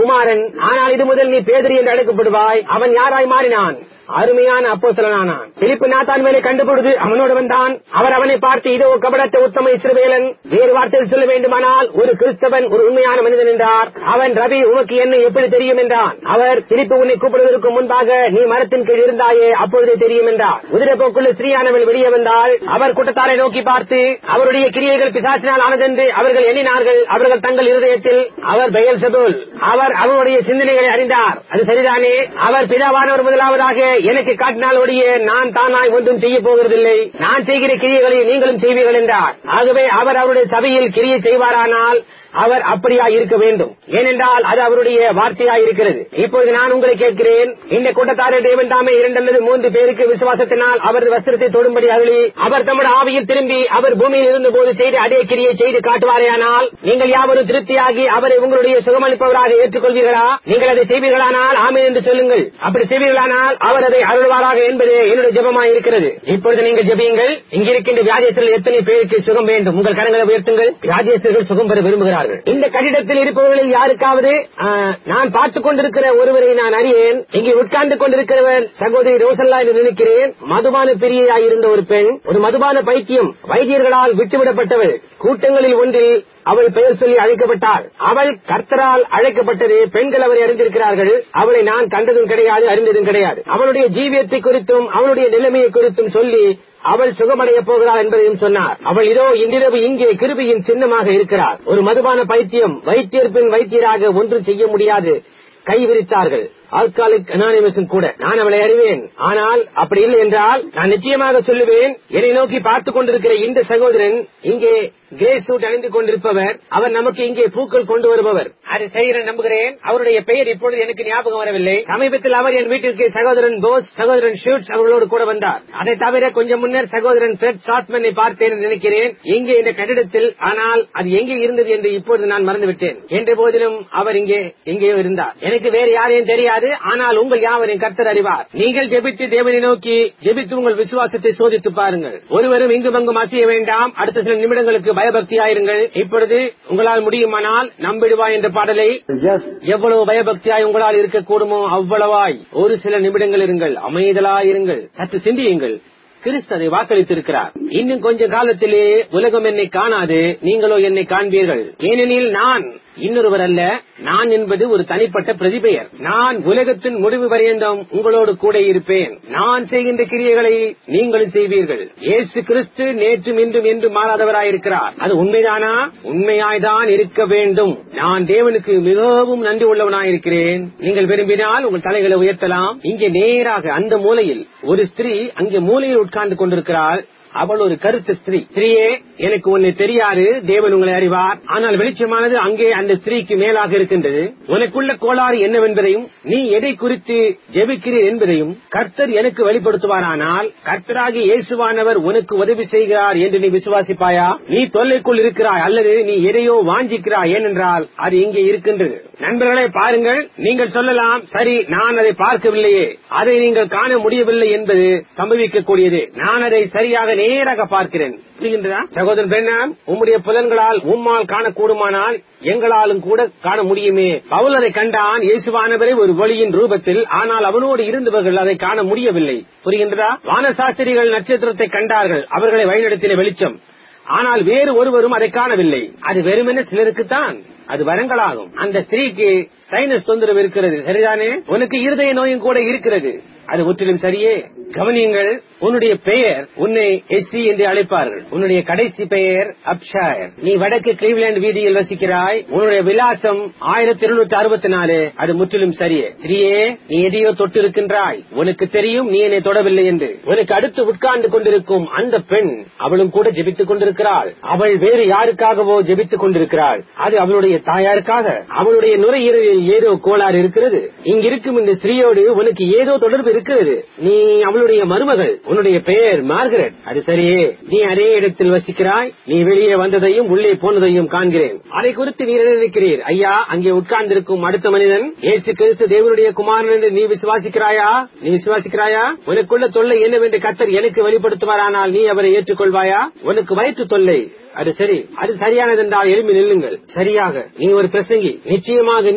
குமாரன், ஆனால் இது முதல் நீ பேதுரு என்று அழைக்கப்படுவாய். அவன் யாராய் மாறினான்? அருமையான அப்போஸ்தலனானான். பிலிப்பு நாத்தான்வேலை கண்டுபிடித்து அவனோடு வந்தான். அவர் அவனை பார்த்து, இதோ கபடத்த உத்தம இஸ்ரவேலன், வேறு வார்த்தையில் சொல்ல வேண்டுமானால் ஒரு கிறிஸ்தவன், ஒரு உண்மையான மனிதன் என்றார். அவன், ரவி, உனக்கு என்ன எப்படி தெரியும் என்றான். அவர், பிலிப்பு உன்னை கூப்பிடுவதற்கு முன்பாக நீ மரத்தின் கீழ் இருந்தாயே, அப்பொழுதே தெரியும் என்றார். குதிரைப்போக்குள்ள ஸ்திரீயானவள் வெளியே வந்தாள். அவர் கூட்டத்தாரை நோக்கி பார்த்து, அவருடைய கிரியைகள் பிசாசினால் ஆனதென்று அவர்கள் எண்ணினார்கள். அவர்கள் தங்கள் இருதயத்தில், அவர் பெயல்செபூல், அவர் அவருடைய சிந்தனைகளை அறிந்தார். அது சரிதானே? அவர் பிதாவானவர் முதலாவதாக எனக்கு காட்டினால் ஒழிய நான் தானாய் ஒன்றும் செய்ய போகிறதில்லை. நான் செய்கிற கிரியைகளை நீங்களும் செய்வீர்கள் என்றார். ஆகவே அவர் அவருடைய சபையில் கிரியை செய்வாரானால் அவர் அப்படியா இருக்க வேண்டும். ஏனென்றால் அது அவருடைய வார்த்தையாய் இருக்கிறது. இப்பொழுது நான் உங்களை கேட்கிறேன், இந்த கூட்டத்தாரே தேவன் தாமே இரண்டு அல்லது மூன்று பேருக்கு விசுவாசத்தினால் அவரது வஸ்திரத்தை தொடும்படி அருளி அவர் தம்முடைய ஆவியில் திரும்பி அவர் பூமியில் இருந்தபோது செய்த அதே கிரியை செய்து காட்டுவாரேயானால் நீங்கள் யாவரும் திருப்தியாகி அவரை உங்களுடைய சுகமளிப்பவராக ஏற்றுக்கொள்வீர்களா? நீங்கள் அதை செய்வீர்களானால் ஆமென் என்று சொல்லுங்கள். அப்படி செய்வீர்களானால் அவர் அதை அருள்வாராக என்பதே என்னுடைய ஜெபமாய் இருக்கிறது. இப்பொழுது நீங்கள் ஜெபியுங்கள். இங்கிருக்கின்ற வியாதியத்தில் எத்தனை பேருக்கு சுகம் வேண்டும்? உங்கள் கரங்களை உயர்த்துங்கள். வியாதியஸ்தர்கள் சுகம் பெற விரும்புகிறார்கள். இந்த கட்டிடத்தில் இருப்பவர்களில் யாருக்காவது நான் பார்த்துக் கொண்டிருக்கிற ஒருவரை நான் அறியேன். இங்கே உட்கார்ந்து கொண்டிருக்கிறவர் சகோதரி ரோசல்லா என்று நினைக்கிறேன். மதுபான பிரியையாயிருந்த ஒரு பெண், ஒரு மதுபான பைத்தியம், வைத்தியர்களால் விட்டுவிடப்பட்டவள். கூட்டங்களில் ஒன்றில் அவள் பெயர் சொல்லி அழைக்கப்பட்டாள். அவள் கர்த்தரால் அழைக்கப்பட்டது. பெண்கள் அவரை அறிந்திருக்கிறார்கள். அவளை நான் கண்டதும் கிடையாது, அறிந்ததும் கிடையாது. அவளுடைய ஜீவியத்தை குறித்தும் அவளுடைய நிலைமையை குறித்தும் சொல்லி அவள் சுகமடைய போகிறாள் என்பதையும் சொன்னார். அவள் இதோ இன்றிரவு இங்கே கிருபையின் சின்னமாக இருக்கிறார். ஒரு மதுபான பைத்தியம், வைத்தியர் பின் வைத்தியராக ஒன்றும் செய்ய முடியாது. கை விரித்தார்கள். ஆல்காலிக் அனானிமஸும் கூட. நான் அவளை அறிவேன். ஆனால் அப்படி இல்லை என்றால் நான் நிச்சயமாக சொல்லுவேன். என்னை நோக்கி பார்த்துக் கொண்டிருக்கிற இந்த சகோதரன், இங்கே கிரே சூட் அணிந்து கொண்டிருப்பவர், அவர் நமக்கு இங்கே பூக்கள் கொண்டு வருபவர். அதை செய்கிற நம்புகிறேன். அவருடைய பெயர் இப்பொழுது எனக்கு ஞாபகம் வரவில்லை. சமீபத்தில் அவர் என் வீட்டிற்கு சகோதரன் போஸ், சகோதரன் ஷூட்ஸ் அவர்களோடு கூட வந்தார். அதை தவிர கொஞ்சம் முன்னர் சகோதரன் பிரெட் ஷாட்மனை பார்த்தேன் நினைக்கிறேன் இங்கே இந்த கட்டிடத்தில். ஆனால் அது எங்கே இருந்தது என்று இப்பொழுது நான் மறந்துவிட்டேன். என்ற போதிலும் அவர் இங்கே எங்கேயோ இருந்தார். எனக்கு வேறு யாரையும் தெரியாது. ஆனால் உங்கள் யாவரையும் கர்த்தர் அறிவார். நீங்கள் ஜெபித்து தேவனை நோக்கி ஜெபித்து உங்கள் விசுவாசத்தை சோதித்து பாருங்கள். ஒருவரும் இங்கும் அங்கும் அசைய வேண்டாம். அடுத்த சில நிமிடங்களுக்கு பயபக்தியாயிருங்கள். இப்பொழுது உங்களால் முடியுமானால் நம்பிடுவாய் என்ற பாடலை எவ்வளவு பயபக்தியாய் உங்களால் இருக்கக்கூடுமோ அவ்வளவாய் ஒரு சில நிமிடங்கள் இருங்கள். அமைதலாயிருங்கள். சற்று சிந்தியுங்கள். கிறிஸ்து அதை வாக்களித்திருக்கிறார். இன்னும் கொஞ்ச காலத்திலே உலகம் என்னை காணாது, நீங்களோ என்னை காண்பீர்கள். ஏனெனில் நான் இன்னொருவர் அல்ல, நான் என்பது ஒரு தனிப்பட்ட பிரதிபெயர். நான் உலகத்தின் முடிவு பரியந்தம் உங்களோடு கூட இருப்பேன். நான் செய்கின்ற கிரியைகளை நீங்களும் செய்வீர்கள். இயேசு கிறிஸ்து நேற்றும் இன்றும் என்று மாறாதவராயிருக்கிறார். அது உண்மைதானா? உண்மையாய்தான் இருக்க வேண்டும். நான் தேவனுக்கு மிகவும் நன்றி உள்ளவனாயிருக்கிறேன். நீங்கள் விரும்பினால் உங்கள் தலைகளை உயர்த்தலாம். இங்கே நேராக அந்த மூலையில் ஒரு ஸ்திரீ அங்கே மூலையில் உட்கார்ந்து கொண்டிருக்கிறாள். அவள் ஒரு கருத்து ஸ்திரீ. ஸ்திரீயே, எனக்கு உன்னை தெரியாது, தேவன் உங்களை அறிவார். ஆனால் வெளிச்சமானது அங்கே அந்த ஸ்திரீக்கு மேலாக இருக்கின்றது. உனக்குள்ள கோளாறு என்னவென்பதையும் நீ எதை குறித்து ஜெபிக்கிறீர் என்பதையும் கர்த்தர் எனக்கு வெளிப்படுத்துவாரானால் கர்த்தராகி இயேசுவானவர் உனக்கு உதவி செய்கிறார் என்று நீ விசுவாசிப்பாயா? நீ தொல்லைக்குள் இருக்கிறாய் அல்லது நீ எதையோ வாஞ்சிக்கிறாய். ஏனென்றால் அது இங்கே இருக்கின்றது. நண்பர்களே, பாருங்கள். நீங்கள் சொல்லலாம், சரி, நான் அதை பார்க்கவில்லையே, அதை நீங்கள் காண முடியவில்லை என்பது சம்பவிக்கக்கூடியது. நான் அதை சரியாக நேராக பார்க்கிறேன். சகோதரன் பெண்ணாம், உம்முடைய புலன்களால் உம்மால் காணக்கூடுமானால் எங்களாலும் கூட காண முடியுமே. பவுல் அதை கண்டான், இயேசுவானவரை ஒரு ஒளியின் ரூபத்தில். ஆனால் அவனோடு இருந்தவர்கள் அதை காண முடியவில்லை. புரிகின்றதா? வானசாஸ்திரிகள் நட்சத்திரத்தை கண்டார்கள், அவர்களை வழிநடத்தின வெளிச்சம். ஆனால் வேறு ஒருவரும் அதை காணவில்லை. அது வெறுமென சிலருக்குத்தான் அது வரங்களாகும். அந்த ஸ்திரீக்கு சைனஸ் தொந்தரவு இருக்கிறது, சரிதானே? உனக்கு இருதய நோயும் கூட இருக்கிறது, அது முற்றிலும் சரியே. கவனியுங்கள், உன்னுடைய பெயர் உன்னை எஸ்சி என்று அழைப்பார்கள். உன்னுடைய கடைசி பெயர் அப்ஷாயர். நீ வடக்கு கிளீவ்லேண்ட் வீதியில் வசிக்கிறாய். உன்னுடைய விலாசம் ஆயிரத்தி இருநூற்றி அறுபத்தி நாலு. அது முற்றிலும் சரியே. ஸ்திரீயே, நீ எதையோ தொட்டு இருக்கின்றாய். உனக்கு தெரியும் நீ என்னை தொடவில்லை என்று. உனக்கு அடுத்து உட்கார்ந்து கொண்டிருக்கும் அந்த பெண், அவளும் கூட ஜெபித்துக் கொண்டிருக்கிறாள். அவள் வேறு யாருக்காகவோ ஜெபித்துக் கொண்டிருக்கிறாள். அது அவளுடைய தாயாருக்காக. அவளுடைய நுரையீரலில் ஏதோ கோளாறு இருக்கிறது. இங்கிருக்கும் இந்த ஸ்திரீயோடு உனக்கு ஏதோ தொடர்பு இருக்கிறது. நீ அவளுடைய மருமகள். உன்னுடைய பெயர் மார்கரெட். அது சரியே. நீ அதே இடத்தில் வசிக்கிறாய். நீ வெளியே வந்ததையும் உள்ளே போனதையும் காண்கிறேன். அதை குறித்து நீ நினைக்கிறீர். ஐயா, அங்கே உட்கார்ந்திருக்கும் அடுத்த மனிதன் இயேசு கிறிஸ்து தேவனுடைய குமாரன் என்று நீ விசுவாசிக்கிறாயா? நீ விசுவாசிக்கிறாயா? உனக்குள்ள தொல்லை என்னவென்று கர்த்தர் எனக்கு வெளிப்படுத்துவாரானால் நீ அவரை ஏற்றுக்கொள்வாயா? உனக்கு வயிற்று தொல்லை, அது சரி. அது சரியானதென்றால் எழுப்பி நில்லுங்கள். சரியாக, நீ ஒரு பிரசங்கி. நிச்சயமாக நீ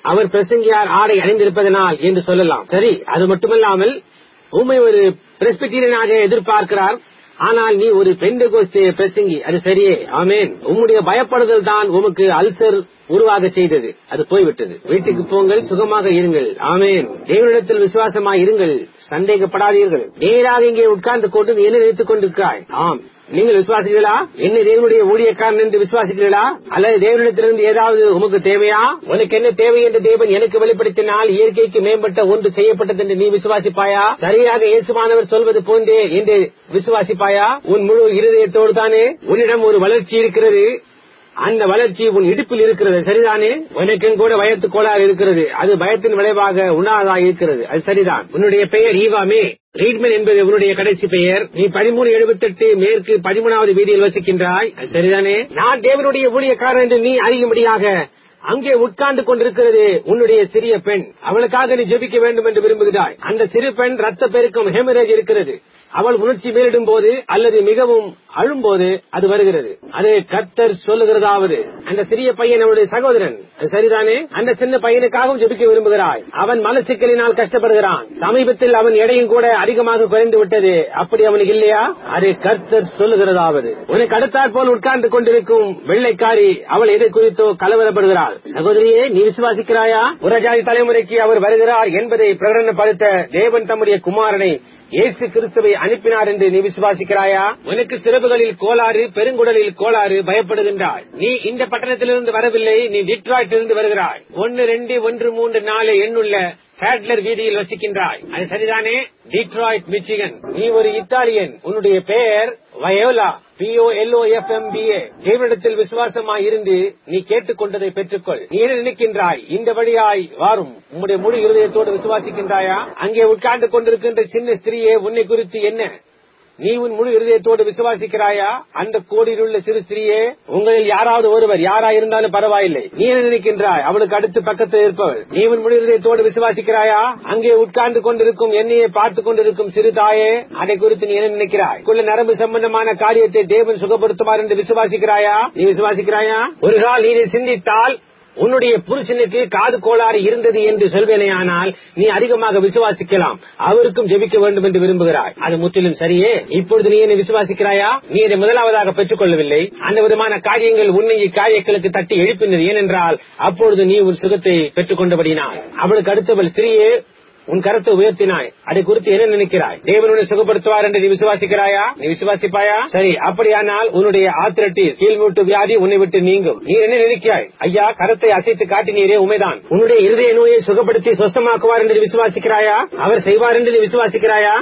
அவர் பிரசங்கியார் ஆடை அணிந்திருப்பதனால் என்று சொல்லலாம். சரி, அது மட்டுமல்லாமல் உம்மை ஒரு பிரெஸ்பிட்டீரியனாக எதிர்பார்க்கிறார், ஆனால் நீ ஒரு பெந்தெகோஸ்தே பிரசங்கி. அது சரியே, ஆமேன். உம்முடைய பயப்படுதல் தான் உமக்கு அல்சர் உருவாக செய்தது. அது போய்விட்டது. வீட்டுக்கு போங்கள், சுகமாக இருங்கள். ஆமேன். தேவனிடத்தில் விசுவாசமாய் இருங்கள், சந்தேகப்படாதீர்கள். நேராக இங்கே உட்கார்ந்து கொண்டு நீ என்ன நினைத்துக் கொண்டிருக்காய்? ஆம், நீங்கள் விசுவாசிகளா? என்ன தேவனுடைய ஊழியக்காரன் என்று விசுவாசிக்கிறீர்களா? அல்லது தேவனிடத்திலிருந்து ஏதாவது உமக்கு தேவையா? உனக்கு என்ன தேவை என்று தேவன் எனக்கு வெளிப்படுத்தினால் இயற்கைக்கு மேம்பட்ட ஒன்று செய்யப்பட்டது என்று நீ விசுவாசிப்பாயா? சரியாக இயேசுவானவர் சொல்வது போன்றே என்று விசுவாசிப்பாயா? உன் முழு இருதயத்தோடு தானே. உன்னிடம் ஒரு வளர்ச்சி இருக்கிறது, அந்த வளர்ச்சி உன் இடுப்பில் இருக்கிறது, சரிதானே? உனக்கும் கூட வயத்து கோளாறு இருக்கிறது, அது பயத்தின் விளைவாக உண்ணாதாக இருக்கிறது, அது சரிதான். உன்னுடைய பெயர் ஈவாமே. ரீட்மன் என்பது உன்னுடைய கடைசி பெயர். நீ பதிமூணு எழுபத்தி எட்டு மேற்கு பதிமூணாவது வீதியில் வசிக்கின்றாய், அது சரிதானே? நான் தேவனுடைய ஊழியக்காரன் என்று நீ அறியும்படியாக அங்கே உட்கார்ந்து கொண்டிருக்கிறது உன்னுடைய சிறிய பெண். அவளுக்காக நீ ஜெபிக்க வேண்டும் என்று விரும்புகிறாய். அந்த சிறு பெண் ரத்த பெருக்கம் ஹெமரேஜ் இருக்கிறது. அவள் உணர்ச்சி மேலிடும் போது அல்லது மிகவும் அழும்போது அது வருகிறது. அது கர்த்தர் சொல்லுகிறதாவது, அந்த சிறிய பையன் அவனுடைய சகோதரன், சரிதானே? அந்த சின்ன பையனுக்காகவும் ஜெபிக்க விரும்புகிறாய். அவன் மலச்சிக்கலினால் கஷ்டப்படுகிறான். சமீபத்தில் அவன் எடையும் கூட அதிகமாக குறைந்து விட்டது. அப்படி அவனுக்கு இல்லையா? அது கர்த்தர் சொல்லுகிறதாவது. உனக்கு அடுத்தாற் போல் உட்கார்ந்து கொண்டிருக்கும் வெள்ளைக்காரி, அவள் எதை குறித்தோ கலவரப்படுகிறாள். சகோதரியே, நீ விசுவாசிக்கிறாயா? புறஜாதி தலைமுறைக்கு அவர் வருகிறார் என்பதை பிரகடனப்படுத்த தேவன் தம்முடைய குமாரனை இயேசு கிறிஸ்துவை அனுப்பினார் என்று நீ விசுவாசிக்கிறாயா? உனக்கு சிறப்புகளில் கோளாறு, பெருங்குடலில் கோளாறு, பயப்படுகின்றாய். நீ இந்த பட்டணத்திலிருந்து வரவில்லை, நீ டிட்ராய்ட்டிலிருந்து வருகிறாய். ஒன்னு ரெண்டு ஒன்று மூன்று நாலு எண்ணுள்ள ஃபேட்லர் வீதியில் வசிக்கின்றாய், அது சரிதானே? Detroit, Michigan. நீ ஒரு இத்தாலியன். உன்னுடைய பெயர் Viola, P O L O F M P A. தேவனிடத்தில் விசுவாசமாய் இருந்து நீ கேட்டுக்கொண்டதை பெற்றுக்கொள். நீ என்ன நினைக்கின்றாய்? இந்த வழியாய் வாரும். உம்முடைய முழு இருதயத்தோடு விசுவாசிக்கின்றாயா? அங்கே உட்கார்ந்து கொண்டிருக்கின்ற சின்ன ஸ்திரீயே, உன்னை குறித்து என்ன? நீ உன் முழு இருதயத்தோடு விசுவாசிக்கிறாயா? அந்த கோடியில் உள்ள சிறு ஸ்திரீயே, உங்களில் யாராவது ஒருவர், யாரா இருந்தாலும் பரவாயில்லை, நீ என்ன நினைக்கின்றாய்? அவளுக்கு அடுத்து பக்கத்தில் இருப்பவள். நீ உன் முழு இருதயத்தோடு விசுவாசிக்கிறாயா? அங்கே உட்கார்ந்து கொண்டிருக்கும் என்னையே பார்த்துக் கொண்டிருக்கும் சிறு தாயே, அதை குறித்து நீ என்ன நினைக்கிறாய்? குள்ள நரம்பு சம்பந்தமான காரியத்தை தேவன் சுகப்படுத்துமாறு என்று விசுவாசிக்கிறாயா? நீ விசுவாசிக்கிறாயா? ஒரு கால் நீ சிந்தித்தால் உன்னுடைய புருஷனுக்கு காது கோளாறு இருந்தது என்று சொல்வேனேயானால் நீ அதிகமாக விசுவாசிக்கலாம். அவருக்கும் ஜெபிக்க வேண்டும் என்று விரும்புகிறாய். அது முற்றிலும் சரியே. இப்பொழுது நீ என்ன விசுவாசிக்கிறாயா? நீ இதை முதலாவதாக பெற்றுக் கொள்ளவில்லை. அந்த விதமான காரியங்கள் உன்னை இக்காரியங்களுக்கு தட்டி எழுப்பினது. ஏனென்றால் அப்பொழுது நீ ஒரு சுகத்தை பெற்றுக் கொண்டபடினாய். அவளுக்கு அடுத்தவள் ஸ்திரீயே, உன் கரத்தை உயர்த்தினாய். அதை குறித்து என்ன நினைக்கிறாய்? தேவனுடைய சுகப்படுத்துவார் என்று நீ விசுவாசிக்கிறாயா? நீ விசுவாசிப்பாயா? சரி, அப்படியானால் உன்னுடைய ஆர்த்ரைட்டிஸ், கீழ்மூட்டு வியாதி உன்னை விட்டு நீங்கும். நீ என்ன நினைக்கிறாய்? ஐயா, கரத்தை அசைத்து காட்டினீரே, உண்மைதான். உன்னுடைய இருதய நோயை சுகப்படுத்தி சொஸ்தமாக்குவார் என்று விசுவாசிக்கிறாயா? அவர் செய்வார் என்று நீ விசுவாசிக்கிறாயா?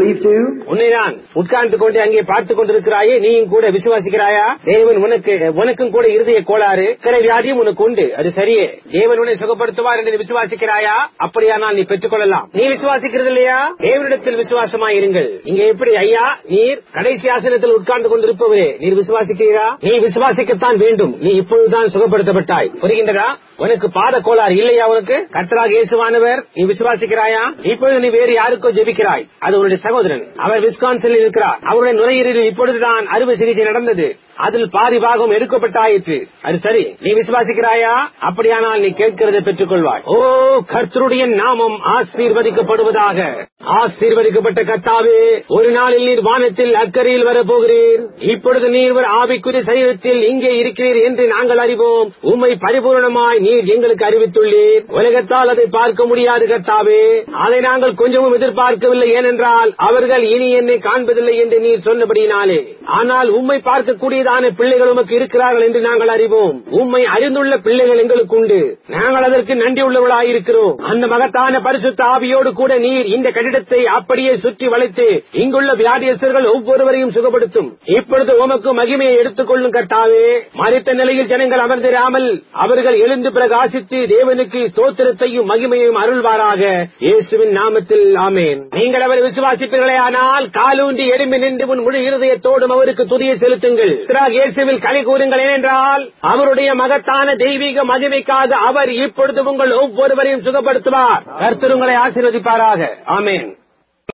உன்னைதான் உட்கார்ந்து கொண்டு அங்கே பார்த்துக் கொண்டிருக்கிறாயே, நீயும் கூட விசுவாசிக்கிறாயா? தேவன் உனக்கு உனக்கும் கூட இருதய கோளாறு, கரை வியாதியும் உனக்கு உண்டு, அது சரியே. தேவன் உன்னை சுகப்படுத்துவார் என்று விசுவாசிக்கிறாயா? அப்படியானால் நீ பெற்றுக்கொள்ளலாம். நீ விசுவாசிக்கிறது இல்லையா? தேவனிடத்தில் விசுவாசமாய் இருங்கள். இங்க எப்படி ஐயா, நீர் கடைசி ஆசனத்தில் உட்கார்ந்து கொண்டிருப்பவரே, நீர் விசுவாசிக்கிறீரா? நீ விசுவாசிக்கத்தான் வேண்டும். நீ இப்பொழுதுதான் சுகப்படுத்தப்பட்டாய். புரிகின்றதா? உனக்கு பாத கோளாறு இல்லையா? உனக்கு கர்த்தராகிய இயேசுவானவர், நீ விசுவாசிக்கிறாயா? இப்பொழுது நீ வேறு யாருக்கோ ஜெபிக்கிறாய். அது உன்னுடைய சகோதரன். அவர் விஸ்கான்சில் இருக்கிறார். அவருடைய நுரையீரலில் இப்பொழுதுதான் அறுவை சிகிச்சை நடந்தது. அதில் பாதி பாகம் எடுக்கப்பட்டாயிற்று. அது சரி, நீ விசுவாசிக்கிறாயா? அப்படியானால் நீ கேட்கிறதை பெற்றுக் கொள்வாய். ஓ, கர்த்தருடைய நாமம் ஆசீர்வதிக்கப்படுவதாக. ஆசீர்வதிக்கப்பட்ட கர்த்தாவே, ஒரு நாளில் நீர் வானத்தில் அக்கறையில் வரப்போகிறீர். இப்பொழுது நீர் ஒரு ஆவிக்குரிய சரீரத்தில் இங்கே இருக்கிறீர் என்று நாங்கள் அறிவோம். உம்மை பரிபூர்ணமாய் நீர் எங்களுக்கு அறிவித்துள்ளீர். உலகத்தால் அதை பார்க்க முடியாது கர்த்தாவே. அதை நாங்கள் கொஞ்சமும் எதிர்பார்க்கவில்லை. ஏனென்றால் அவர்கள் இனி என்னை காண்பதில்லை என்று நீர் சொன்னபடினாலே. ஆனால் உம்மை பார்க்கக்கூடியதான பிள்ளைகள் உமக்கு இருக்கிறார்கள் என்று நாங்கள் அறிவோம். உம்மை அறிந்துள்ள பிள்ளைகள் எங்களுக்கு உண்டு. நாங்கள் அதற்கு நன்றி உள்ளவர்களாயிருக்கிறோம். அந்த மகத்தான பரிசுத்த ஆவியோடு கூட நீர் இந்த கட்டிடத்தை அப்படியே சுற்றி வளைத்து இங்குள்ள வியாதியஸ்தர்கள் ஒவ்வொருவரையும் சுகப்படுத்தும். இப்பொழுது உமக்கு மகிமையை எடுத்துக் கொள்ளும் கர்த்தாவே. மரித்த நிலையில் ஜனங்கள் அமர்ந்திராமல் அவர்கள் எழுந்து பிரகாசித்து தேவனுக்கு ஸ்தோத்திரத்தையும் மகிமையையும் அருள்வாராக. இயேசுவின் நாமத்தில் ஆமென். நீங்கள் அவரை விசுவாசிப்பீர்களே ஆனால் காலூன்றி எழும்பி நின்று உன் முழு இருதயத்தோடும் அவருக்கு துதியை செலுத்துங்கள். இயேசுவில் களி கூறுங்கள். ஏனென்றால் அவருடைய மகத்தான தெய்வீக மகிமைக்காக அவர் இப்பொழுது உங்கள் ஒவ்வொருவரையும் சுகப்படுத்துவார். கர்த்தர் உங்களை ஆசீர்வதிப்பாராக. ஆமென்.